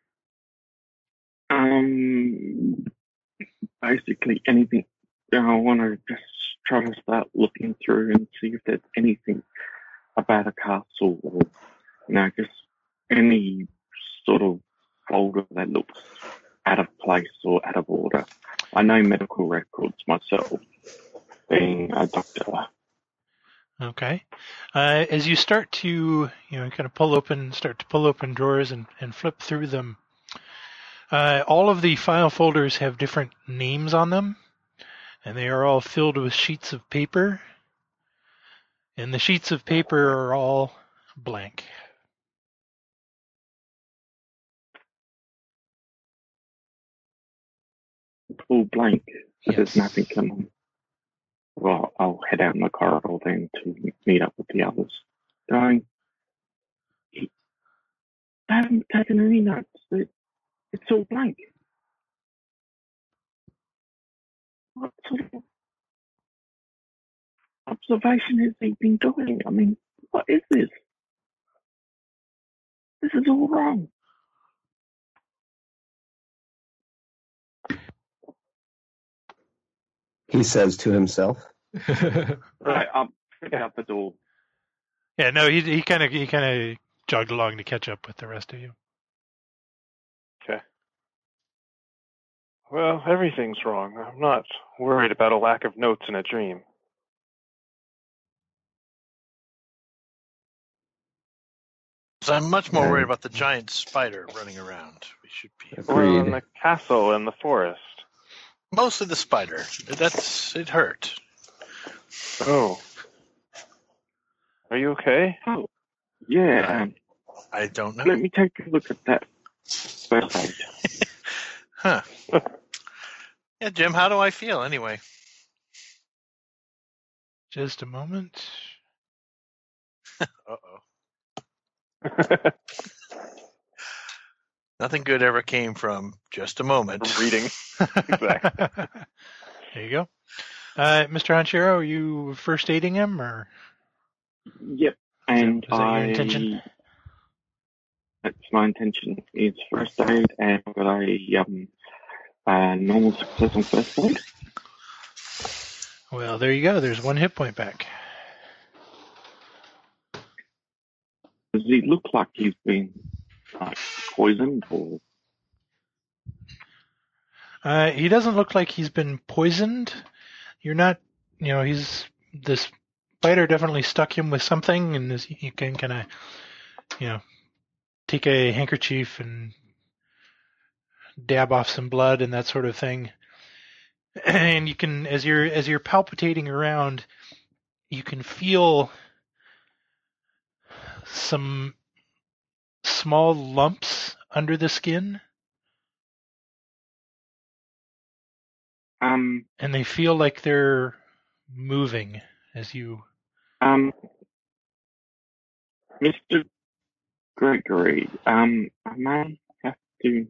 Um, basically anything. I want to just try to start looking through and see if there's anything about a castle or, you know, just any sort of folder that looks out of place or out of order. I know medical records myself, being a doctor. Okay. Uh, as you start to, you know, kind of pull open, start to pull open drawers and, and flip through them, uh, all of the file folders have different names on them, and they are all filled with sheets of paper, and the sheets of paper are all blank. All blank. So Yes. there's nothing coming. Well, I'll head out in the corridor then to meet up with the others. Going, I haven't taken any notes. It, it's all blank. What sort of observation has he been doing? I mean, what is this? This is all wrong. He says to himself. Right, I'll pick out the door. Yeah, no, he he kind of he kind of jogged along to catch up with the rest of you. Okay. Well, everything's wrong. I'm not worried about a lack of notes in a dream. So I'm much more Okay. worried about the giant spider running around. We should be Or in Agreed. the castle and the forest. mostly the spider. That's it hurt. Oh. Are you okay? Oh, yeah. Um, I don't know. let me take a look at that first aid. Huh. Yeah, Jim, how do I feel anyway? Just a moment. Uh-oh. Nothing good ever came from just a moment. Reading. Exactly. There you go. Uh, Mister Hanshiro, are you first aiding him, or Yep. And is that your I, intention? that's my intention. Is first aid, and I've got a um, uh, normal success on first aid. Well, there you go. There's one hit point back. Does he look like he's been like, poisoned or? Uh, he doesn't look like he's been poisoned. You're not, you know, he's this spider definitely stuck him with something, and this, you can kind of, you know, take a handkerchief and dab off some blood and that sort of thing. And you can, as you're as you're palpitating around, you can feel some small lumps under the skin, Um, and they feel like they're moving as you. um, Mister Gregory, um, I may have to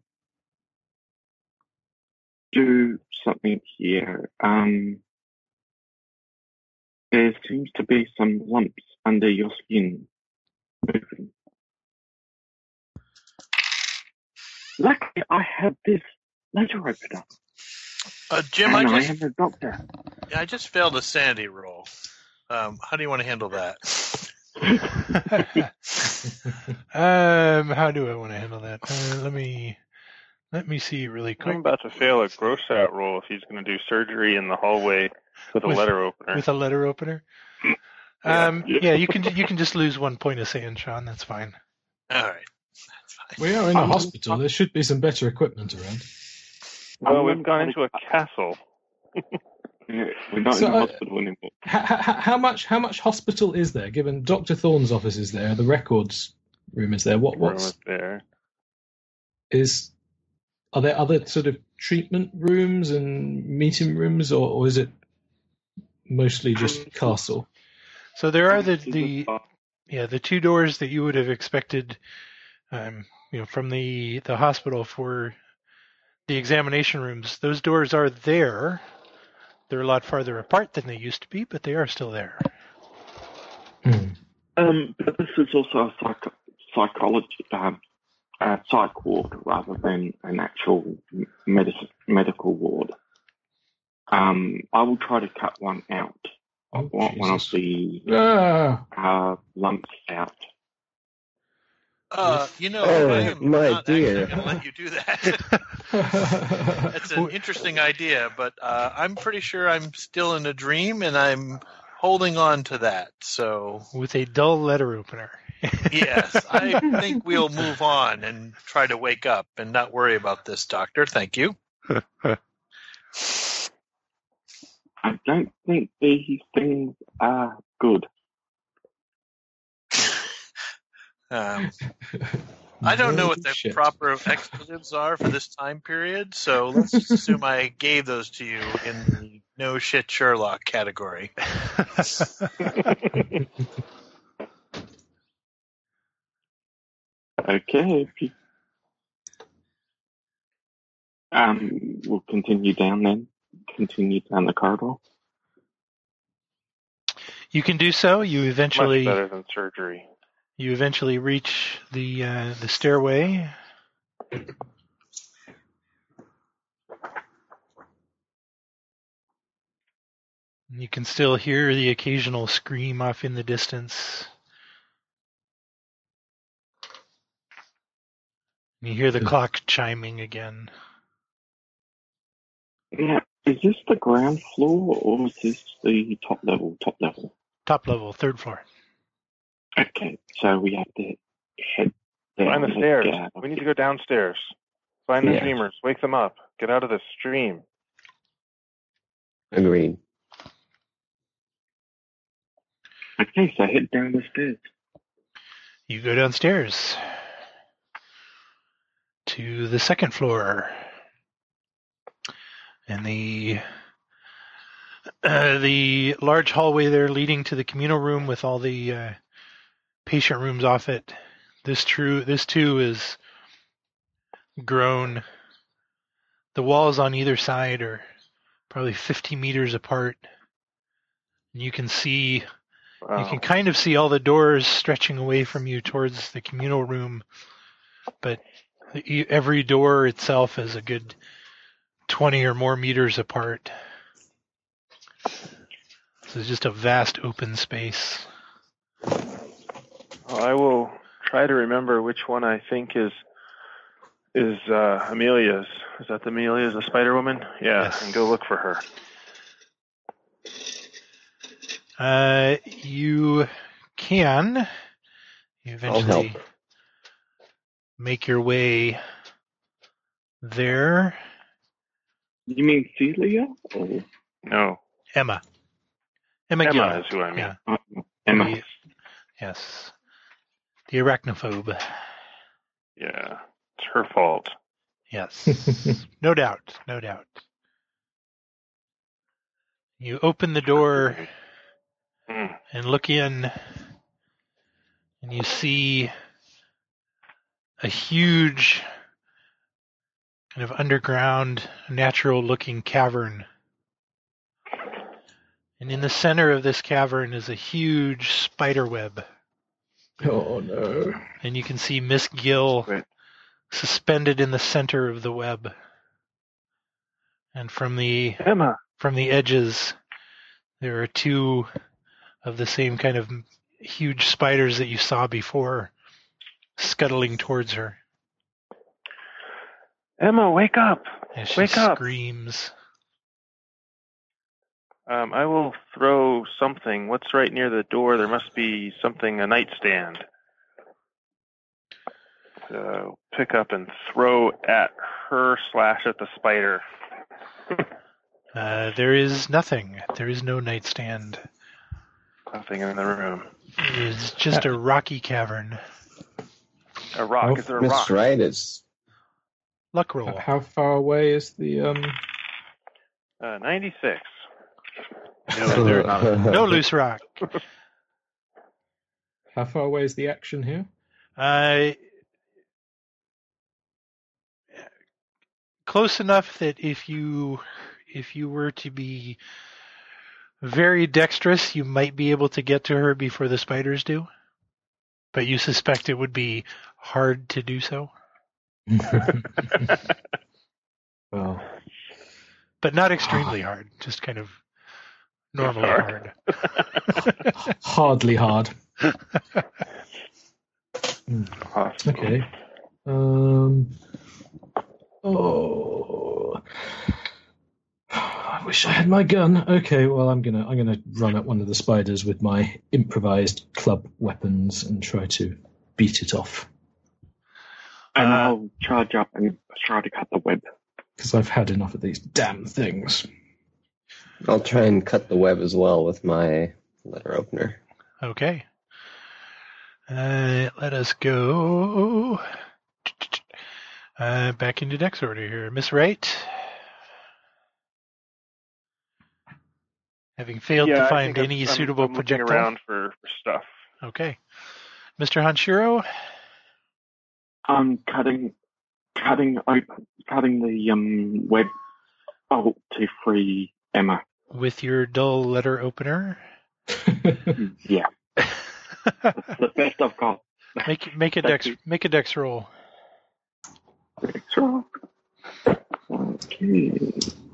do something here. Um, there seems to be some lumps under your skin moving. Luckily, I have this letter opener, Uh, Jim, I and I just am a doctor. I just failed a sanity roll. Um, how do you want to handle that? um, how do I want to handle that? Uh, let me let me see really I'm quick. about to fail a gross out roll if he's going to do surgery in the hallway with a With- letter opener. With a letter opener. Um, Yeah. yeah, you can you can just lose one point of sand, Sean. That's fine. All right. That's fine. We are in a I'm- hospital. There should be some better equipment around. Well, I'm we've gonna gone try into to a cut- castle. Yeah, we're not So, in a uh, hospital anymore. How, how, how much how much hospital is there? Given Doctor Thorne's office is there, the records room is there. What Room what's is there. is are there other sort of treatment rooms and meeting rooms, or, or is it mostly just castle? So there are the the yeah the two doors that you would have expected, um, you know, from the the hospital for the examination rooms. Those doors are there. They're a lot farther apart than they used to be, but they are still there. Hmm. Um, but this is also a psych- psychology, um, a psych ward rather than an actual medic- medical ward. Um, I will try to cut one out. I Oh, want one of Jesus. the Ah, uh, lumps out. Uh, you know, Oh, I am my not dear. actually going to let you do that. That's an interesting idea, but uh, I'm pretty sure I'm still in a dream, and I'm holding on to that. So, With a dull letter opener. yes, I think we'll move on and try to wake up and not worry about this, Doctor. Thank you. I don't think these things are good. Um, I don't know what the Shit. proper expletives are for this time period, so let's just assume I gave those to you in the no shit Sherlock category. Okay. Um, we'll continue down then. Continue down the corridor. You can do so. You Much eventually better than surgery. you eventually reach the uh, the stairway. You can still hear the occasional scream off in the distance. You hear the clock chiming again. Now, is this the ground floor or is this the top level? Top level. Top level, third floor. Okay, so we have to head down. Find the Let's stairs. get out of We need to here. go downstairs. Find the Yeah. dreamers. Wake them up. Get out of this stream. Agreed. Okay, so head down the stairs. You go downstairs to the second floor, and the uh, the large hallway there leading to the communal room with all the uh, patient rooms off it. This true this too is grown. The walls on either side are probably fifty meters apart, and you can see Wow. you can kind of see all the doors stretching away from you towards the communal room, but the- every door itself is a good twenty or more meters apart. So it's just a vast open space. Well, I will try to remember which one I think is is uh, Amelia's. Is that the Amelia's, the Spider Woman? Yeah, Yes. and go look for her. Uh, you can you I'll eventually help. make your way there. You mean Celia? Or No, Emma. Emma, Emma Gill. is who I mean. Yeah, uh, Emma? The- yes. The arachnophobe. Yeah, it's her fault. Yes. No doubt. No doubt. You open the door Hmm. and look in, and you see a huge kind of underground, natural-looking cavern. And in the center of this cavern is a huge spider web. Oh no. And you can see Miss Gill Wait. suspended in the center of the web. And from the Emma. from the edges, there are two of the same kind of huge spiders that you saw before scuttling towards her Emma, wake up. as she Wake up. screams. Um, I will throw something. What's right near the door? There must be something, a nightstand. So pick up and throw at her slash at the spider. Uh, there is nothing. There is no nightstand. Nothing in the room. It is just a rocky cavern. A rock. Oh, Is there a Miss rock? Wright is Luck roll. How far away is the um? Uh, ninety-six. No, there, no loose rock. How far away is the action here? Uh, close enough that if you if you were to be very dexterous, you might be able to get to her before the spiders do. But you suspect it would be hard to do so. Well, But not extremely hard, just kind of normally hard. hardly hard. Awesome. Okay. Um. Oh. I wish I had my gun. Okay, well, I'm gonna I'm gonna run at one of the spiders with my improvised club weapons and try to beat it off. And Uh, I'll charge up and try to cut the web. Because I've had enough of these damn things. I'll try and cut the web as well with my letter opener. Okay. Uh, let us go uh, back into Dex order here. Miss Wright, having failed Yeah, to I find think I'm- any I'm- suitable I'm looking projectile. around for, for stuff. Okay. Mister Hanshiro, I'm cutting, cutting open, cutting the um web. Oh, to free Emma. with your dull letter opener, Yeah, that's the best I've got. make make a Thank dex you. make a dex roll. Extra. Okay.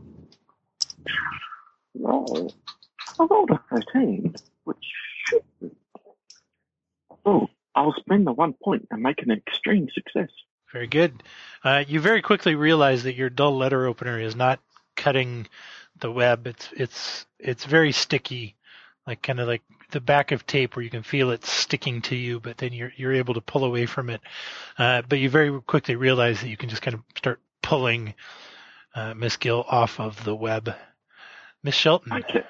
Roll. I rolled a thirteen, which should be. Oh, I'll spend the one point and make an extreme success. Very good. Uh, you very quickly realize that your dull letter opener is not cutting the web. It's it's it's very sticky, like kind of like the back of tape where you can feel it sticking to you, but then you're you're able to pull away from it. Uh, but you very quickly realize that you can just kind of start pulling uh, Miss Gill off of the web. Miss Shelton. Okay.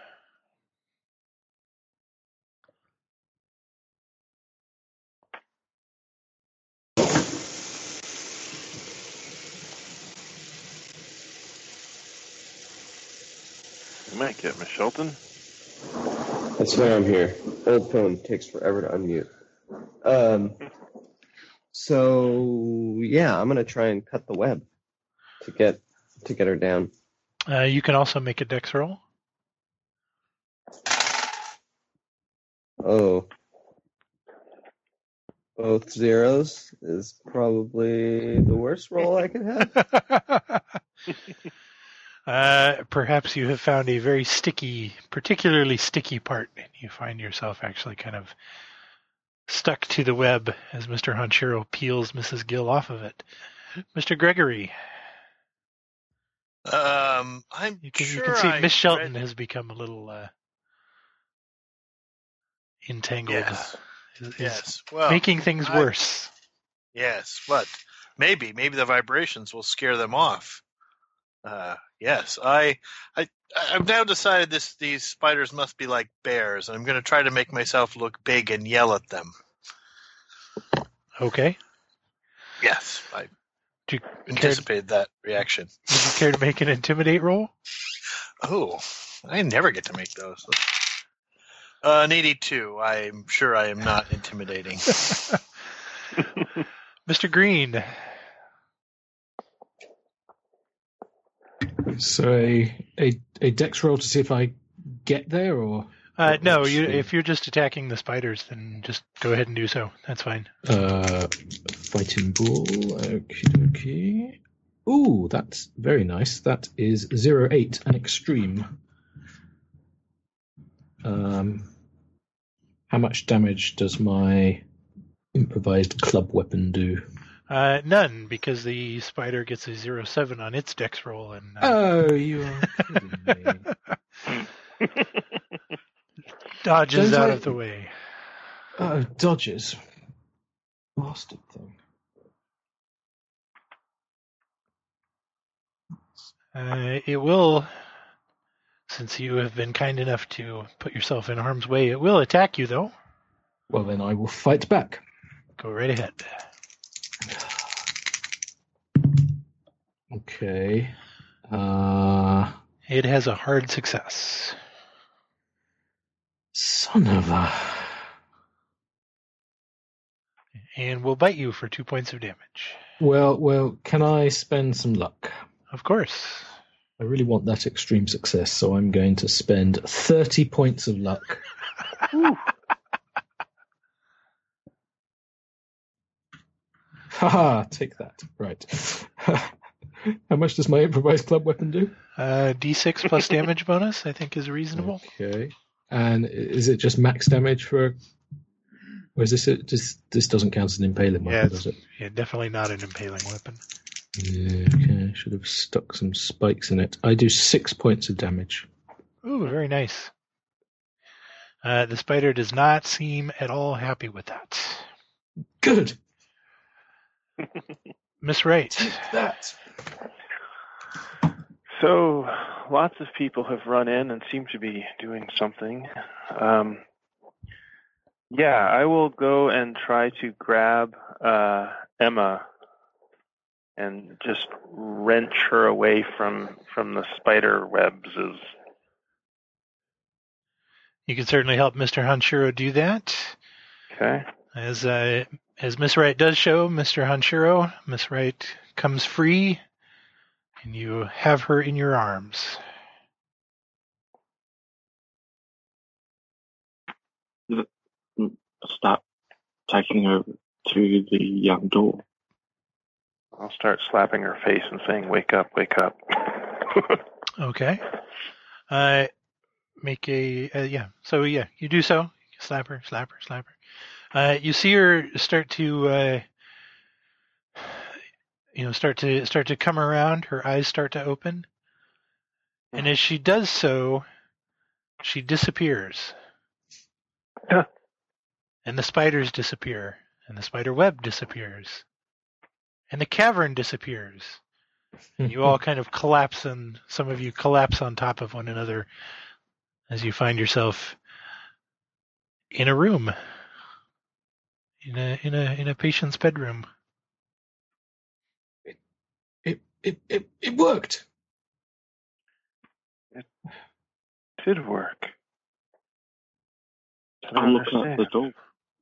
You might get Miss Shelton. I swear I'm here. Old phone takes forever to unmute. Um, so yeah, I'm gonna try and cut the web to get to get her down. Uh, you can also make a dex roll. Oh, both zeros is probably the worst roll I could have. Uh, perhaps you have found a very sticky, particularly sticky part, and you find yourself actually kind of stuck to the web as Mister Hanshiro peels Missus Gill off of it. Mister Gregory, Um, I'm you can, sure you can see I Miss Shelton read- has become a little uh, entangled. Yes. Is, is Yes. Well, making things I- worse. Yes, but maybe maybe the vibrations will scare them off. Uh, yes, I I I've now decided this these spiders must be like bears, and I'm going to try to make myself look big and yell at them. Okay. Yes, I Do you, care, anticipated that reaction. would you care to make an intimidate roll? Oh, I never get to make those. Uh, an eighty-two. I'm sure I am not intimidating. Mister Green, So a, a a dex roll to see if I get there, or uh, no, What's you, the- if you're just attacking the spiders, then just go ahead and do so. That's fine. uh, fighting ball. Okie dokie. Ooh, that's very nice. That is zero eight, an extreme. Um, how much damage does my improvised club weapon do? Uh, none, because the spider gets a zero seven on its dex roll, and uh, Oh, you are kidding me. Dodges Don't out I- of the way. Oh, dodges. Bastard thing. Uh, it will, since you have been kind enough to put yourself in harm's way, it will attack you, though. Well, then I will fight back. Go right ahead. Okay. Uh, It has a hard success. son of a... And will bite you for two points of damage. Well, well, can I spend some luck? Of course. I really want that extreme success, so I'm going to spend thirty points of luck. Haha, take that. Right. How much does my improvised club weapon do? Uh, D six plus damage bonus, I think, is reasonable. Okay. And is it just max damage for... Or is this... A, this, this doesn't count as an impaling Yeah, weapon, it's does it? yeah, definitely not an impaling weapon. Yeah, okay. Should have stuck some spikes in it. I do six points of damage. Ooh, very nice. Uh, the spider does not seem at all happy with that. Good! Miss Wright. Take that! So, lots of people have run in and seem to be doing something. Um, yeah, I will go and try to grab uh, Emma and just wrench her away from, from the spider webs. You can certainly help Mister Hanshiro do that. Okay. As uh, as Miss Wright does show, Mister Hanshiro, Miss Wright comes free, and you have her in your arms. Start taking her to the um, door. I'll start slapping her face and saying, "Wake up, wake up." Okay. Uh, make a uh, yeah. So yeah, you do so. Slap her, slap her, slap her. Uh, you see her start to uh, you know start to start to come around. Her eyes start to open, and as she does so, she disappears. Huh. And the spiders disappear, and the spider web disappears, and the cavern disappears. And you all kind of collapse, and some of you collapse on top of one another as you find yourself in a room, in a in a in a patient's bedroom. It, it, it, it worked! Did work. I don't I'm looking at understand. the door.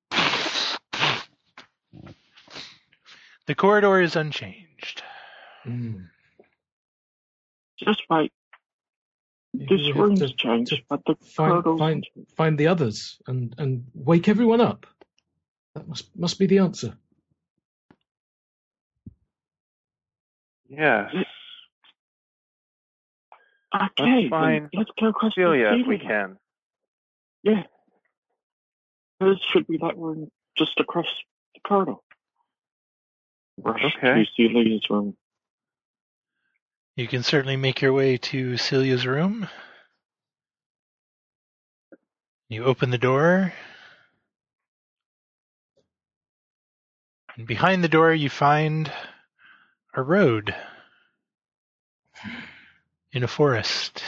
The corridor is unchanged. Mm. Just wait. You This have room's to- changed, to but the Find, corridor's find, find the others and, and wake everyone up. That must must be the answer. Yes. Okay, Let's find then let's go across Celia, the if we ceiling. can. Yeah. Hers should be that room just across the corridor. Rush Okay. to Celia's room. You can certainly make your way to Celia's room. You open the door, and behind the door you find a road in a forest.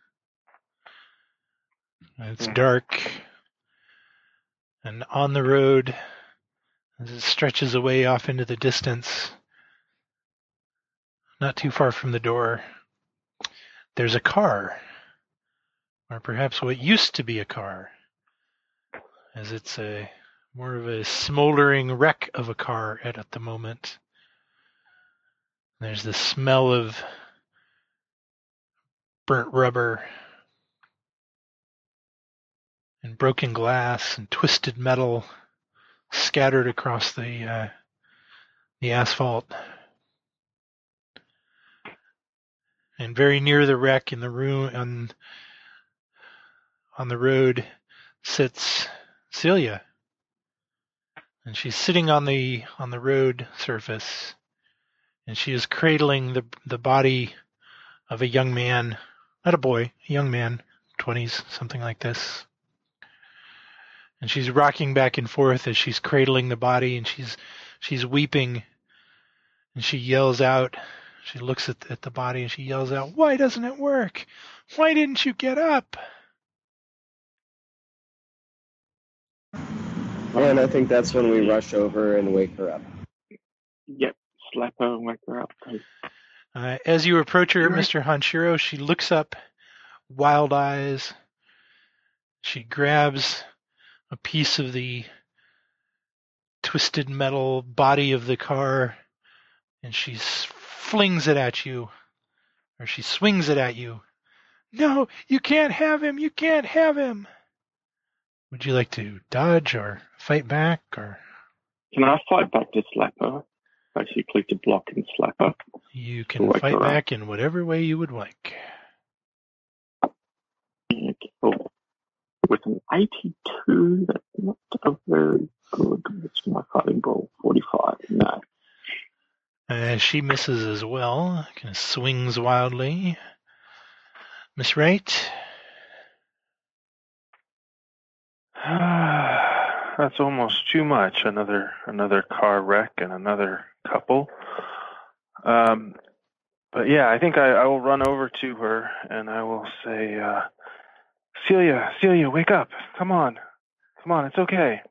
It's Hmm. dark, and on the road, as it stretches away off into the distance, not too far from the door, there's a car, or perhaps what used to be a car, as it's a more of a smoldering wreck of a car at, at the moment. There's the smell of burnt rubber and broken glass and twisted metal scattered across the uh, the asphalt. And very near the wreck in the room on on the road sits Celia. And she's sitting on the on the road surface, and she is cradling the the body of a young man, not a boy, a young man, twenties, something like this. And she's rocking back and forth as she's cradling the body, and she's she's weeping, and she yells out. She looks at, at the body and she yells out, "Why doesn't it work? Why didn't you get up?" And I think that's when we rush over and wake her up. Yep, slap her and wake her up. Uh, as you approach her, Mister Hanshiro, she looks up, wild eyes. She grabs a piece of the twisted metal body of the car, and she flings it at you, or she swings it at you. "No, you can't have him! You can't have him!" Would you like to dodge or fight back, or? Can I fight back to slap her? Basically to block and slap her. You can fight back in whatever way you would like. Oh, with an eighty-two, that's not a very good. It's my fighting ball. forty-five, no. Uh, she misses as well. Kind of swings wildly. Miss Wright? That's almost too much. Another another car wreck and another couple. Um, but yeah, I think I, I will run over to her and I will say, uh, Celia, Celia, wake up. Come on. Come on, it's okay.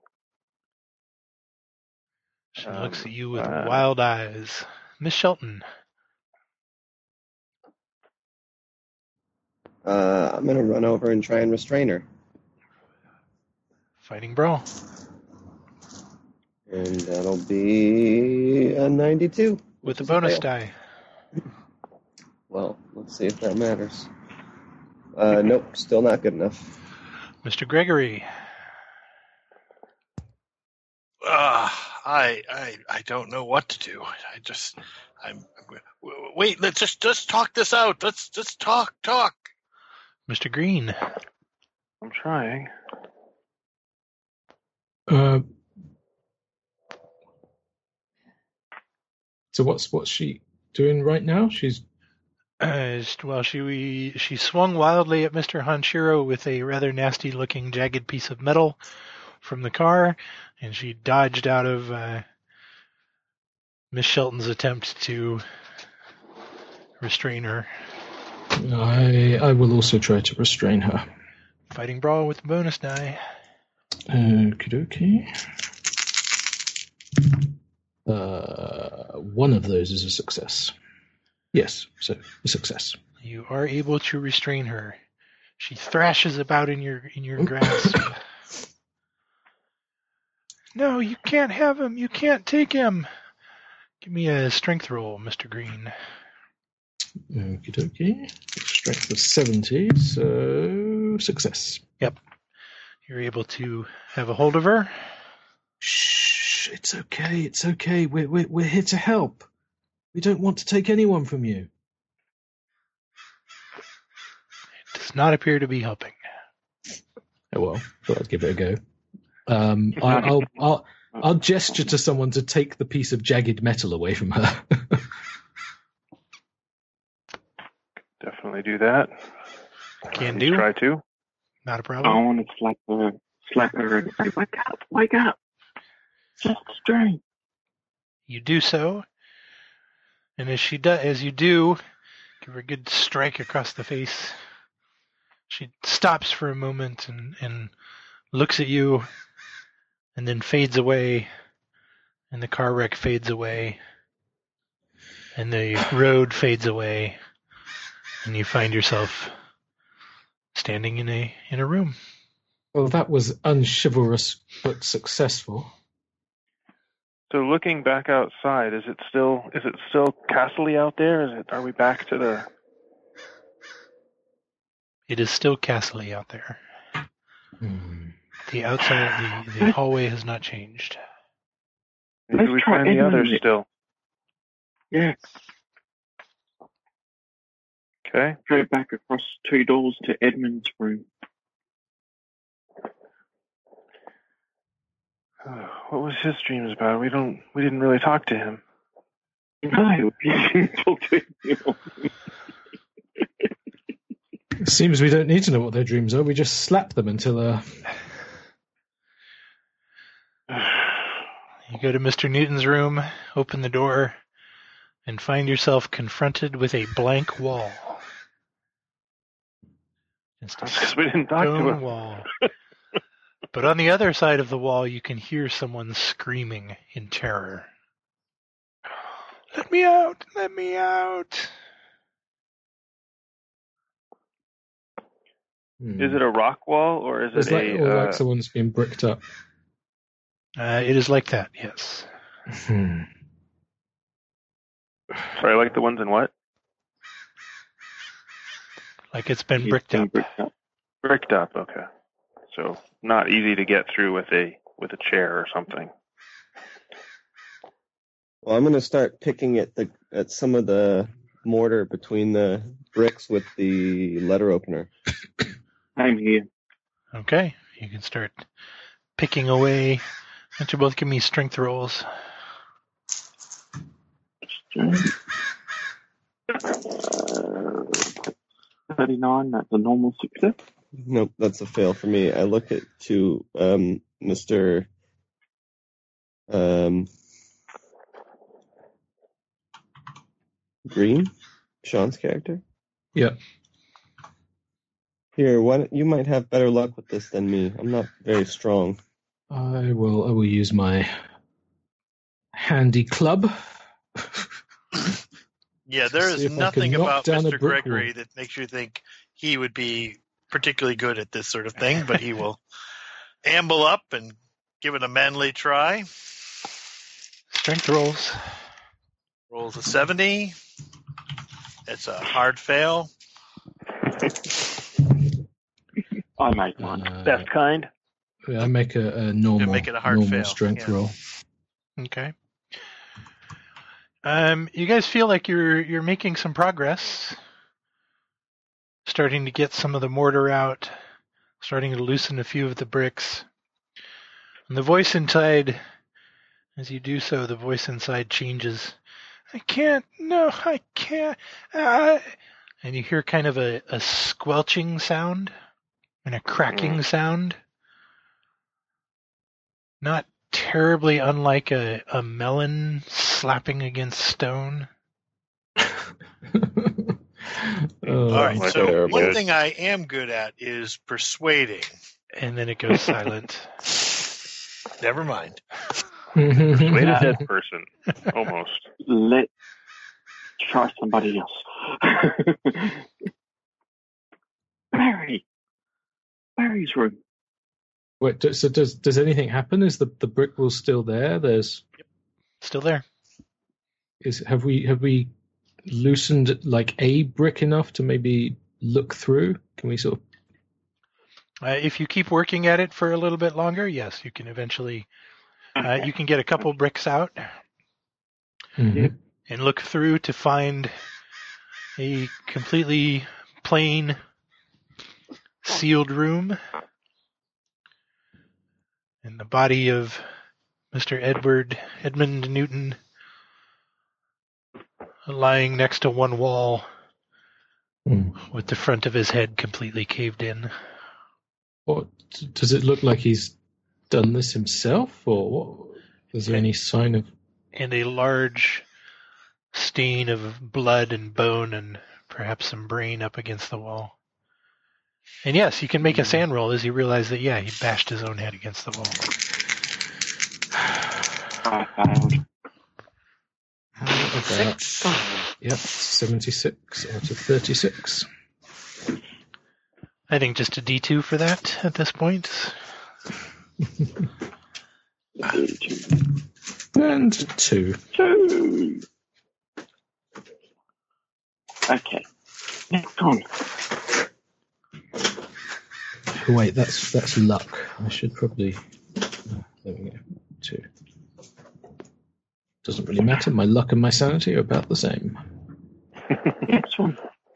She um, looks at you with uh, wild eyes. Miss Shelton? Uh, I'm going to run over and try and restrain her. Fighting brawl. And that'll be a ninety-two. With a bonus die. Well, let's see if that matters. Uh, nope, still not good enough. Mister Gregory? Uh, I, I, I don't know what to do. I just, I'm, wait, let's just, just talk this out. Let's just talk, talk. Mister Green? I'm trying. Uh, so what's what's she doing right now? She's Uh, well, she she swung wildly at Mister Hanshiro with a rather nasty-looking jagged piece of metal from the car, and she dodged out of uh, Miss Shelton's attempt to restrain her. I I will also try to restrain her. Fighting brawl with the bonus die. Okie dokie. Uh, one of those is a success. Yes, so a success. You are able to restrain her. She thrashes about in your in your grasp. "No, you can't have him. You can't take him." Give me a strength roll, Mister Green. Okie dokie. Strength of seventy, so success. Yep. You're able to have a hold of her. Shh, it's okay, it's okay. We're, we're, we're here to help. We don't want to take anyone from you. It does not appear to be helping. Oh well, thought I'd give it a go. Um, I, I'll, I'll, I'll gesture to someone to take the piece of jagged metal away from her. Definitely do that. Can Please do. Try to. Not a I problem. want to slap her, slap her and say, "Wake up, wake up! Just strange." You do so, and as she do, as you do, give her a good strike across the face. She stops for a moment and, and looks at you, and then fades away, and the car wreck fades away, and the road fades away, and you find yourself standing in a in a room. Well, that was unchivalrous but successful. So looking back outside, is it still is it still castle-y out there? Is it? Are we back to the? It is still castle-y out there. Hmm. The outside, the, the hallway has not changed. Maybe Let's we try find the Edmund. others still. Yeah, Okay. go back across two doors to Edmund's room. What was his dreams about? We don't. We didn't really talk to him. No, you didn't talk to him. It seems we don't need to know what their dreams are. We just slap them until uh, You go to Mister Newton's room, open the door, and find yourself confronted with a blank wall. Just a Because we didn't talk to stone him. wall. But on the other side of the wall, you can hear someone screaming in terror. Let me out! Let me out! hmm. Is it a rock wall or is It's it like, a? or Uh, like someone's been bricked up. Uh, it is like that, yes. Hmm. sorry, like the ones in what? Like it's been He's bricked been up. bricked up. Bricked up. Okay. So not easy to get through with a with a chair or something. Well, I'm going to start picking at the at some of the mortar between the bricks with the letter opener. Same here. Okay, you can start picking away. Why don't you both give me strength rolls? Uh, thirty-nine, that's a normal success. Nope, that's a fail for me. I look at to um, Mister Um, Green, Sean's character. Yeah. Here, why don't, you might have better luck with this than me. I'm not very strong. I will. I will use my handy club. Yeah, there See is if I can nothing knock about down a Mister brick Gregory wall. that makes you think he would be particularly good at this sort of thing, but he will amble up and give it a manly try. Strength rolls. Rolls a seventy. It's a hard fail. I made one. Uh, Best kind. I make a, a normal, make it a hard normal fail, strength yeah. roll. Okay. Um, you guys feel like you're you're making some progress. Starting to get some of the mortar out. Starting to loosen a few of the bricks. And the voice inside, as you do so, the voice inside changes. I can't, no, I can't. Uh, and you hear kind of a, a squelching sound and a cracking Mm. sound. Not terribly unlike a, a melon slapping against stone. Oh, All right, Like so a one good- thing I am good at is persuading. And then it goes silent. Never mind. Wait a dead person. Almost. Let try somebody else. Barry. Barry's room. Wait, do- so does does anything happen? Is the, the brick wall still there? There's Still there. is have we have we loosened like a brick enough to maybe look through? Can we sort of Uh, if you keep working at it for a little bit longer, yes, you can eventually, uh, you can get a couple bricks out Mhm. and look through to find a completely plain sealed room. And the body of Mister Edward Edmund Newton lying next to one wall Hmm. with the front of his head completely caved in. What does it look like? He's done this himself, or what? Is there any sign of? And a large stain of blood and bone and perhaps some brain up against the wall. And yes, you can make a sand roll as you realize that, yeah, he bashed his own head against the wall. I failed. About, yep, seventy-six out of thirty-six. I think just a D two for that at this point. And two. Two. Okay. Next one. Wait, that's that's luck. I should probably. oh, there we go. Two. Doesn't really matter. My luck and my sanity are about the same. Next one.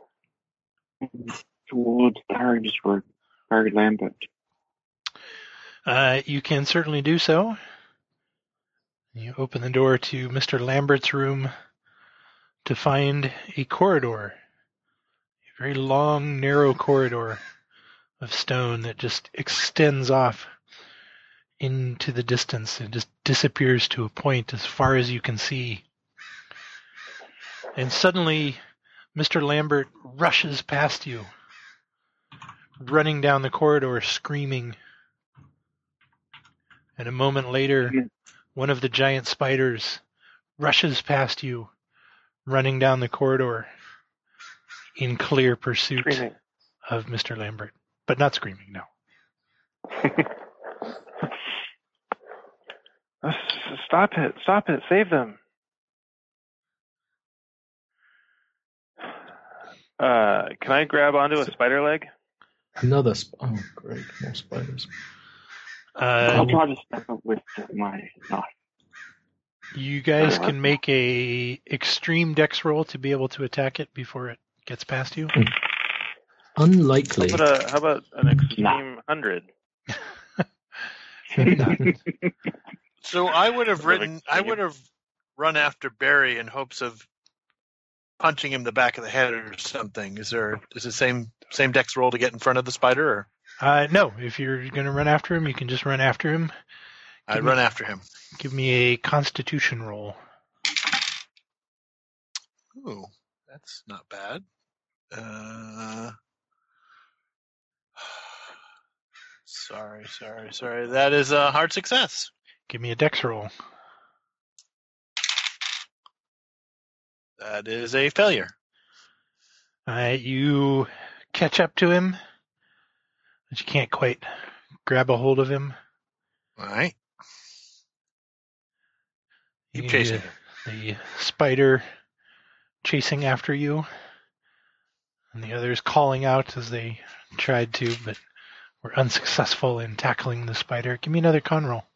Towards Barry's room. Barry Lambert. Uh, you can certainly do so. You open the door to Mister Lambert's room to find a corridor. very long, narrow corridor of stone that just extends off into the distance and just disappears to a point as far as you can see. And suddenly, Mister Lambert rushes past you, running down the corridor, screaming. And a moment later, one of the giant spiders rushes past you, running down the corridor in clear pursuit Screaming. of Mister Lambert. But not screaming, no. Stop it. Stop it. Save them. Uh, can I grab onto a spider leg? Another. Sp- oh, great! More spiders. Uh, I'll try to step up with my knife. you guys can make a extreme dex roll to be able to attack it before it gets past you. Unlikely. How about, a, how about an extreme hundred? So I would have written. I Extreme. would have run after Barry in hopes of punching him in the back of the head or something. Is there is the same same dex roll to get in front of the spider? Or Uh, no, if you're going to run after him, you can just run after him. I'd me- run after him. Give me a Constitution roll. Ooh, that's not bad. Uh, sorry, sorry, sorry. That is a hard success. Give me a dex roll. That is a failure. Uh, you catch up to him, but you can't quite grab a hold of him. All right. Keep You- chasing him. The spider chasing after you, and the others calling out as they tried to, but were unsuccessful in tackling the spider. Give me another con roll.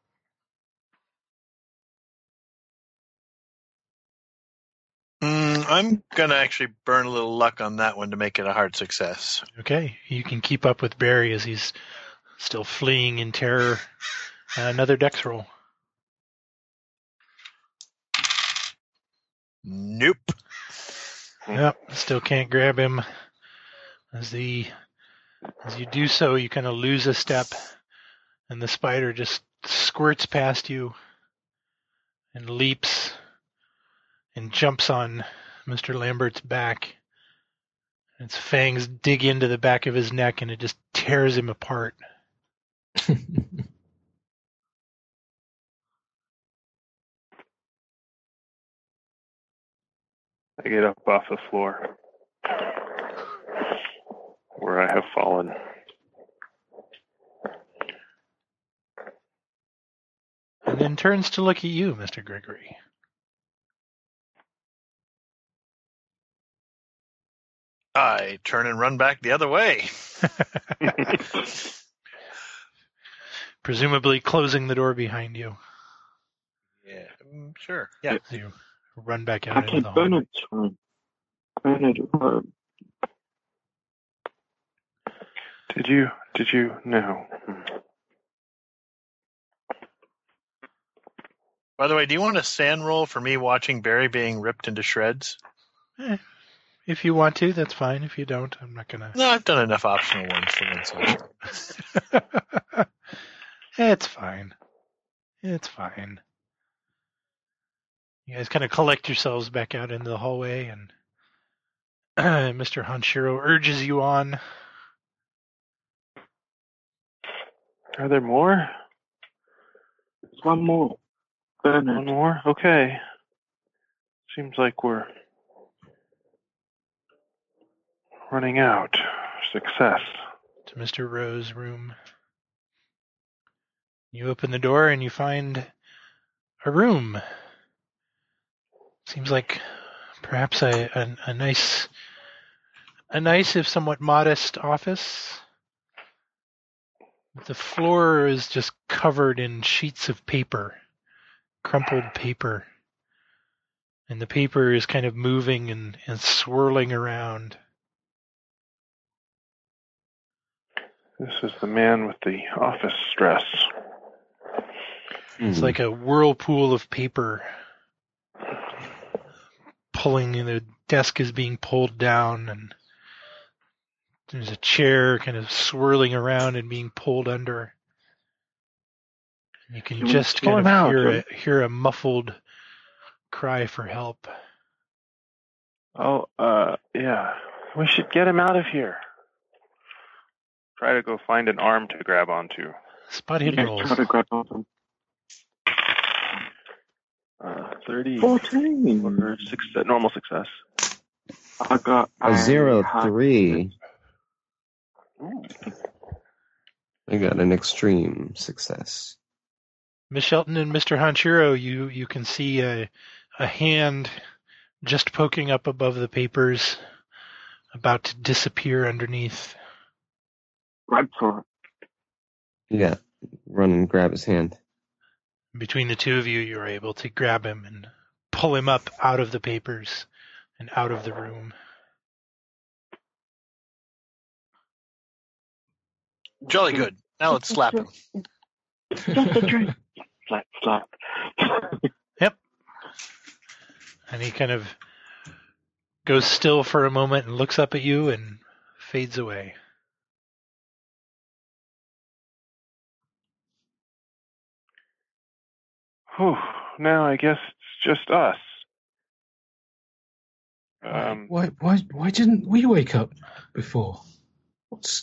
Mm, I'm going to actually burn a little luck on that one to make it a hard success. Okay, you can keep up with Barry as he's still fleeing in terror. Uh, another dex roll. Nope. Yep, still can't grab him. As the as you do so, you kind of lose a step, and the spider just squirts past you and leaps and jumps on Mister Lambert's back. Its fangs dig into the back of his neck, and it just tears him apart. I get up off the floor where I have fallen. And then turns to look at you, Mister Gregory. I turn and run back the other way. Presumably closing the door behind you. Yeah, mm, sure. Yeah. So you run back out into Okay, the hall. Bernard's room. Bernard room. Did you? Did you? No. By the way, do you want a sand roll for me watching Barry being ripped into shreds? Eh, if you want to, that's fine. If you don't, I'm not gonna. No, I've done enough optional ones for one. It's fine. It's fine. You guys kind of collect yourselves back out into the hallway, and Mister Hanshiro urges you on. Are there more? There's one more. Bernard. One more? Okay. Seems like we're running out. Success. To Mister Rowe's room. You open the door and you find a room. Seems like perhaps a, a, a nice, a nice if somewhat modest office. The floor is just covered in sheets of paper, crumpled paper. And the paper is kind of moving and, and swirling around. This is the man with the office stress. It's like a whirlpool of paper pulling, and the desk is being pulled down, and There's a chair kind of swirling around and being pulled under. You can Can we just pull kind him of out, hear Jim? a, hear a muffled cry for help. Oh, uh, yeah. We should get him out of here. Try to go find an arm to grab onto. Spot hidden Yeah, rolls. try to grab on them. Uh, thirty fourteen. or success, normal success. I got A zero high- three. Ooh. I got an extreme success. Miss Shelton and Mister Hanshiro, you, you can see a, a hand just poking up above the papers, about to disappear underneath. Grab for it. Yeah, run and grab his hand. Between the two of you, you're able to grab him and pull him up out of the papers and out of the room. Jolly good. Now let's slap him. Just a drink. Slap, slap. And he kind of goes still for a moment and looks up at you and fades away. Whew. Now I guess it's just us. Um, why, why, why didn't we wake up before? What's...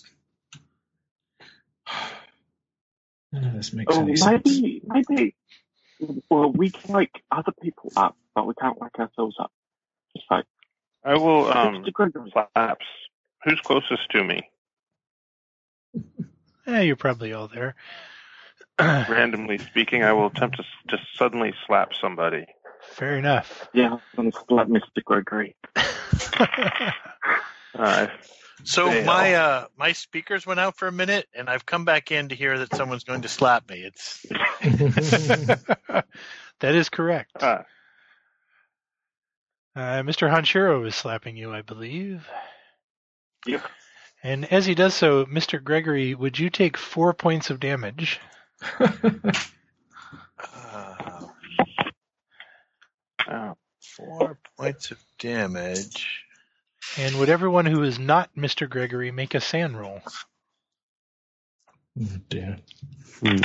None of this makes Oh, any sense. maybe, maybe. Well, we can wake other people up, but we can't wake ourselves up. Just like, I will, um, Mister Gregory. slaps. Who's closest to me? Eh, you're probably all there. Randomly speaking, I will attempt to s- just suddenly slap somebody. Fair enough. Yeah, I'm gonna slap Mister Gregory. Uh, So Fail. my uh, my speakers went out for a minute, and I've come back in to hear that someone's going to slap me. It's That is correct. uh, Uh, Mister Hanshiro is slapping you, I believe. Yeah. And as he does so, Mister Gregory, would you take four points of damage? uh, oh. four points of damage. And would everyone who is not Mister Gregory make a sand roll? Oh dear. Hmm.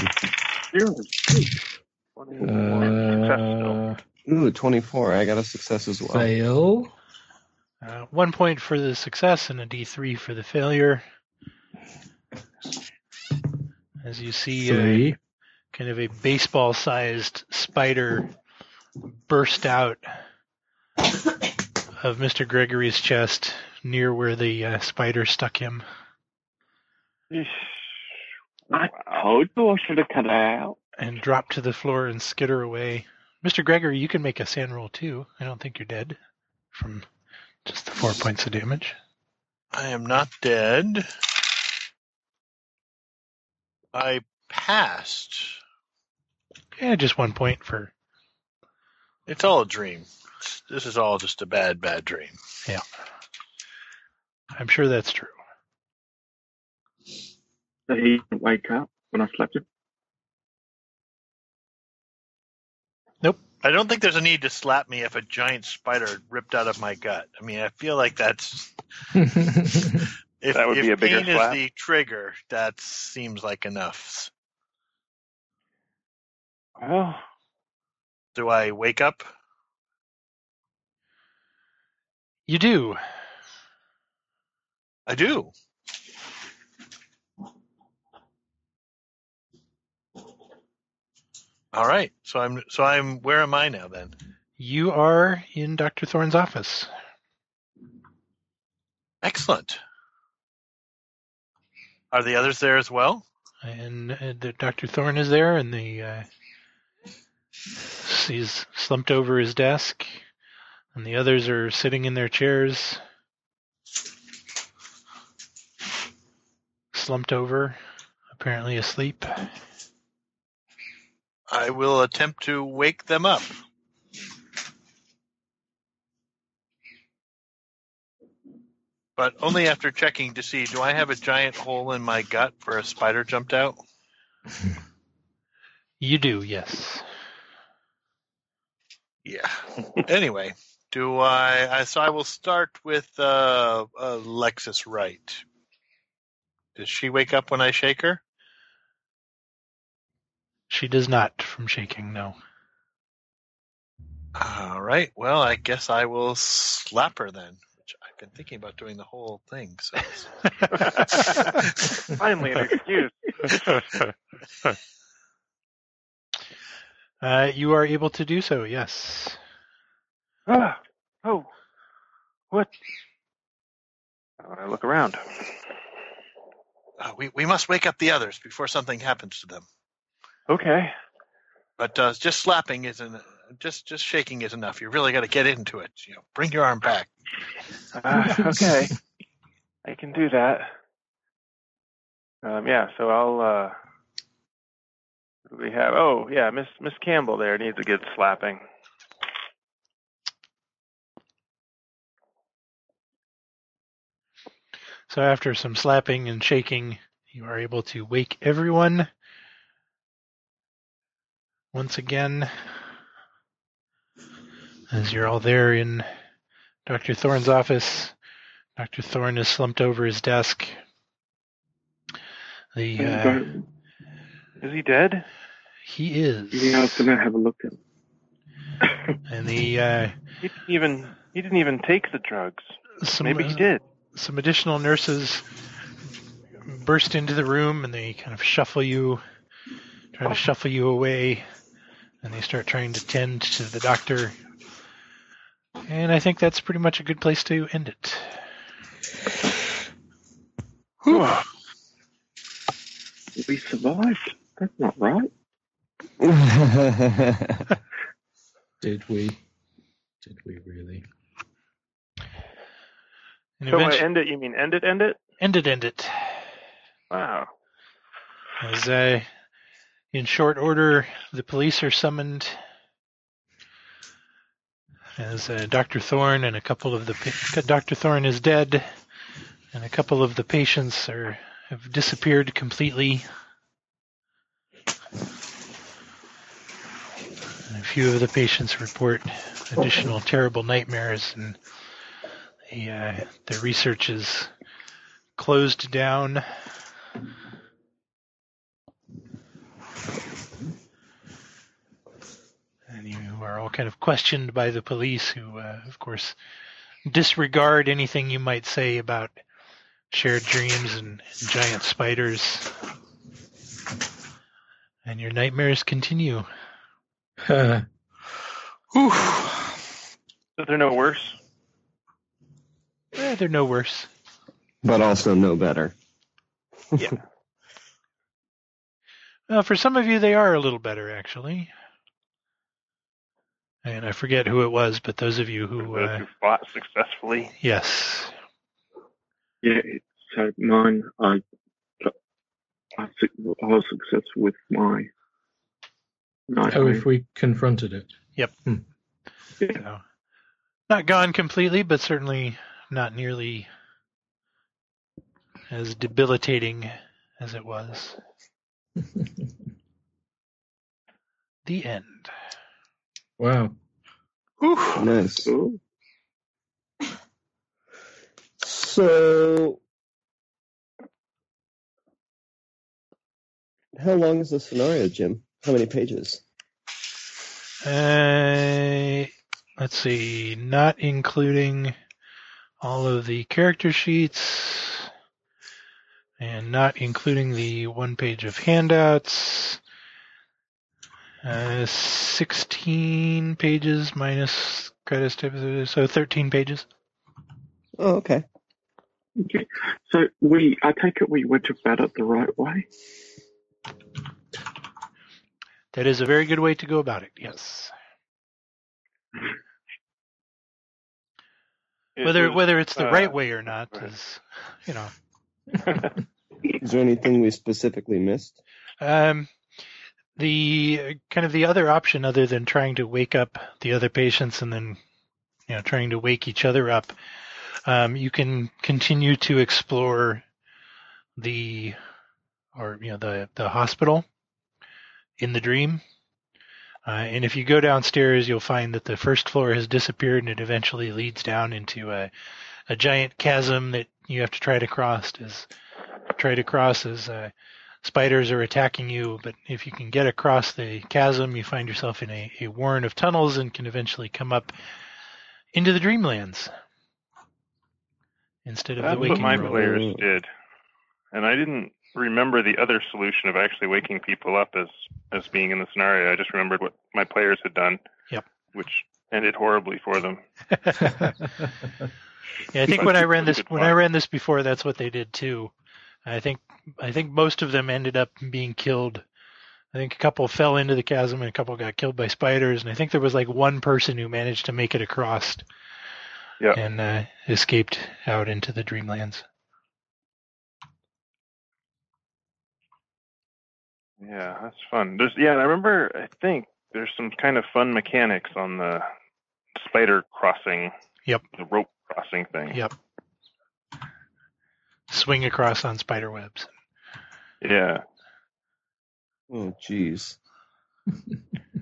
twenty-one. Uh, Ooh, twenty-four. I got a success as well. fail. Uh, one point for the success and a D three for the failure. As you see, uh, Three. kind of a baseball-sized spider burst out of Mister Gregory's chest near where the uh, spider stuck him. Eesh. I told you I should have cut it out. And drop to the floor and skitter away. Mister Gregory, you can make a sand roll too. I don't think you're dead from just the four points of damage. I am not dead. I passed. Yeah, just one point for. It's all a dream. This is all just a bad, bad dream. Yeah. I'm sure that's true. Did he wake up when I slapped him? I don't think there's a need to slap me if a giant spider ripped out of my gut. I mean, I feel like that's if, That would if be a bigger pain slap. is the trigger, that seems like enough. Well, Do I wake up? You do. I do. All right. So I'm so I'm where am I now then? You are in Doctor Thorne's office. Excellent. Are the others there as well? And uh, the Doctor Thorne is there, and the uh, he's slumped over his desk, and the others are sitting in their chairs, slumped over, apparently asleep. I will attempt to wake them up. But only after checking to see, do I have a giant hole in my gut where a spider jumped out? You do, yes. Yeah. Anyway, do I, I? So I will start with uh, uh, Lexus Wright. Does she wake up when I shake her? She does not from shaking, no. All right. Well, I guess I will slap her then. Which I've been thinking about doing the whole thing. So. Finally, an excuse. uh, you are able to do so, yes. Ah, oh, what? I look around. Uh, we we must wake up the others before something happens to them. Okay. But uh, just slapping isn't. Just just shaking is enough. You really got to get into it. You know, bring your arm back. Uh, okay. I can do that. Um, yeah. So I'll. Uh, what do we have? Oh, yeah. Miss Miss Campbell there needs a good slapping. So after some slapping and shaking, you are able to wake everyone once again, as you're all there in Doctor Thorne's office. Doctor Thorne is slumped over his desk. The uh, Is he dead? he is. Yeah, I was gonna have a look at him. And the uh, He didn't even he didn't even take the drugs. some, Maybe he uh, did. some additional nurses burst into the room and they kind of shuffle you, try to shuffle you away, and they start trying to tend to the doctor. And I think that's pretty much a good place to end it. We survived. That's not right. Did we? Did we really? And So uh, eventually, end it? You mean end it? End it? end it, end it. Wow. As uh, in short order, the police are summoned. As uh, Doctor Thorne and a couple of the pa- Doctor Thorne is dead, and a couple of the patients are have disappeared completely. And a few of the patients report additional terrible nightmares, and the uh, the research is closed down. And you are all kind of questioned by the police, who, uh, of course, disregard anything you might say about shared dreams and, and giant spiders. And your nightmares continue. Whew. So they're no worse. Eh, they're no worse. But also no better. Yeah. Well, for some of you, they are a little better, actually. And I forget who it was, but those of you who, Those uh, who fought successfully. yes, Yeah, so mine, I, I, su- I was successful with my nightmare. Oh, if we confronted it. so, not gone completely, but certainly not nearly as debilitating as it was. The end. Wow. Nice. Ooh. So, how long is the scenario, Jim? How many pages? Uh, let's see, not including all of the character sheets and not including the one page of handouts. Uh, sixteen pages minus credits, to- so thirteen pages. Oh, okay. Okay. So we, I take it we went about it the right way. That is a very good way to go about it, yes. It Whether was, whether it's the uh, right way or not right. is, you know. Is there anything we specifically missed? Um, the kind of the other option, other than trying to wake up the other patients and then, you know, trying to wake each other up, um, you can continue to explore the, or you know, the the hospital in the dream. Uh, and if you go downstairs, you'll find that the first floor has disappeared, and it eventually leads down into a a giant chasm that you have to try to cross as try to cross as uh, spiders are attacking you. But if you can get across the chasm, you find yourself in a, a warren of tunnels and can eventually come up into the Dreamlands instead of That's the what waking my world. players did. And I didn't remember the other solution of actually waking people up as, as being in the scenario. I just remembered what my players had done. Yep. Which ended horribly for them. Yeah, I think when I ran Pretty this good when fun. I ran this before, that's what they did too. I think I think most of them ended up being killed. I think a couple fell into the chasm and a couple got killed by spiders, and I think there was like one person who managed to make it across Yeah. and uh, escaped out into the Dreamlands. Yeah, that's fun. There's yeah, and I remember I think there's some kind of fun mechanics on the spider crossing. Yep. The rope crossing thing. Yep. Swing across on spider webs. Yeah. Oh, jeez. It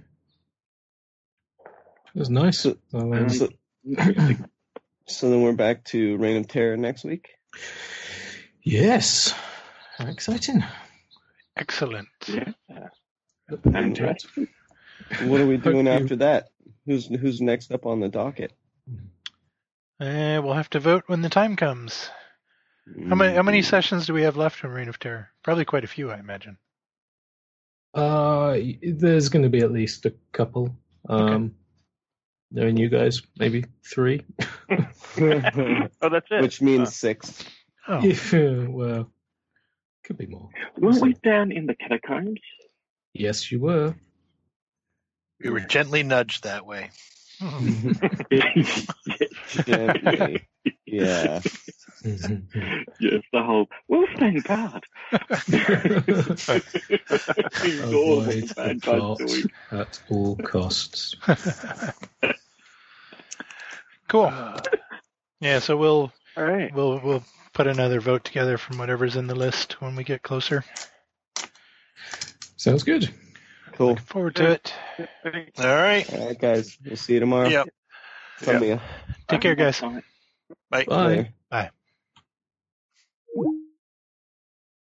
was nice. So- I'll, um, So, so then we're back to Reign of Terror next week? yes. How exciting. Excellent. Yeah. Fantastic. What are we doing Hope you- after that? Who's who's next up on the docket? Uh, we'll have to vote when the time comes. How many how many sessions do we have left in Reign of Terror? Probably quite a few, I imagine. Uh, there's going to be at least a couple. Um, knowing you guys, maybe three. Oh, that's it. Which means six. Oh, Yeah, well, could be more. Weren't we down in the catacombs? Yes, you were. We were gently nudged that way. Gently. Yeah. Yes, the whole Wolfman guard. Avoid the plot at all costs. cool. Yeah, so we'll All right. we'll we'll put another vote together from whatever's in the list when we get closer. Sounds good. Cool. Looking forward to it. All right. All right, guys. We'll see you tomorrow. Yep. Tell me. Take care, guys. Bye. Bye. Later.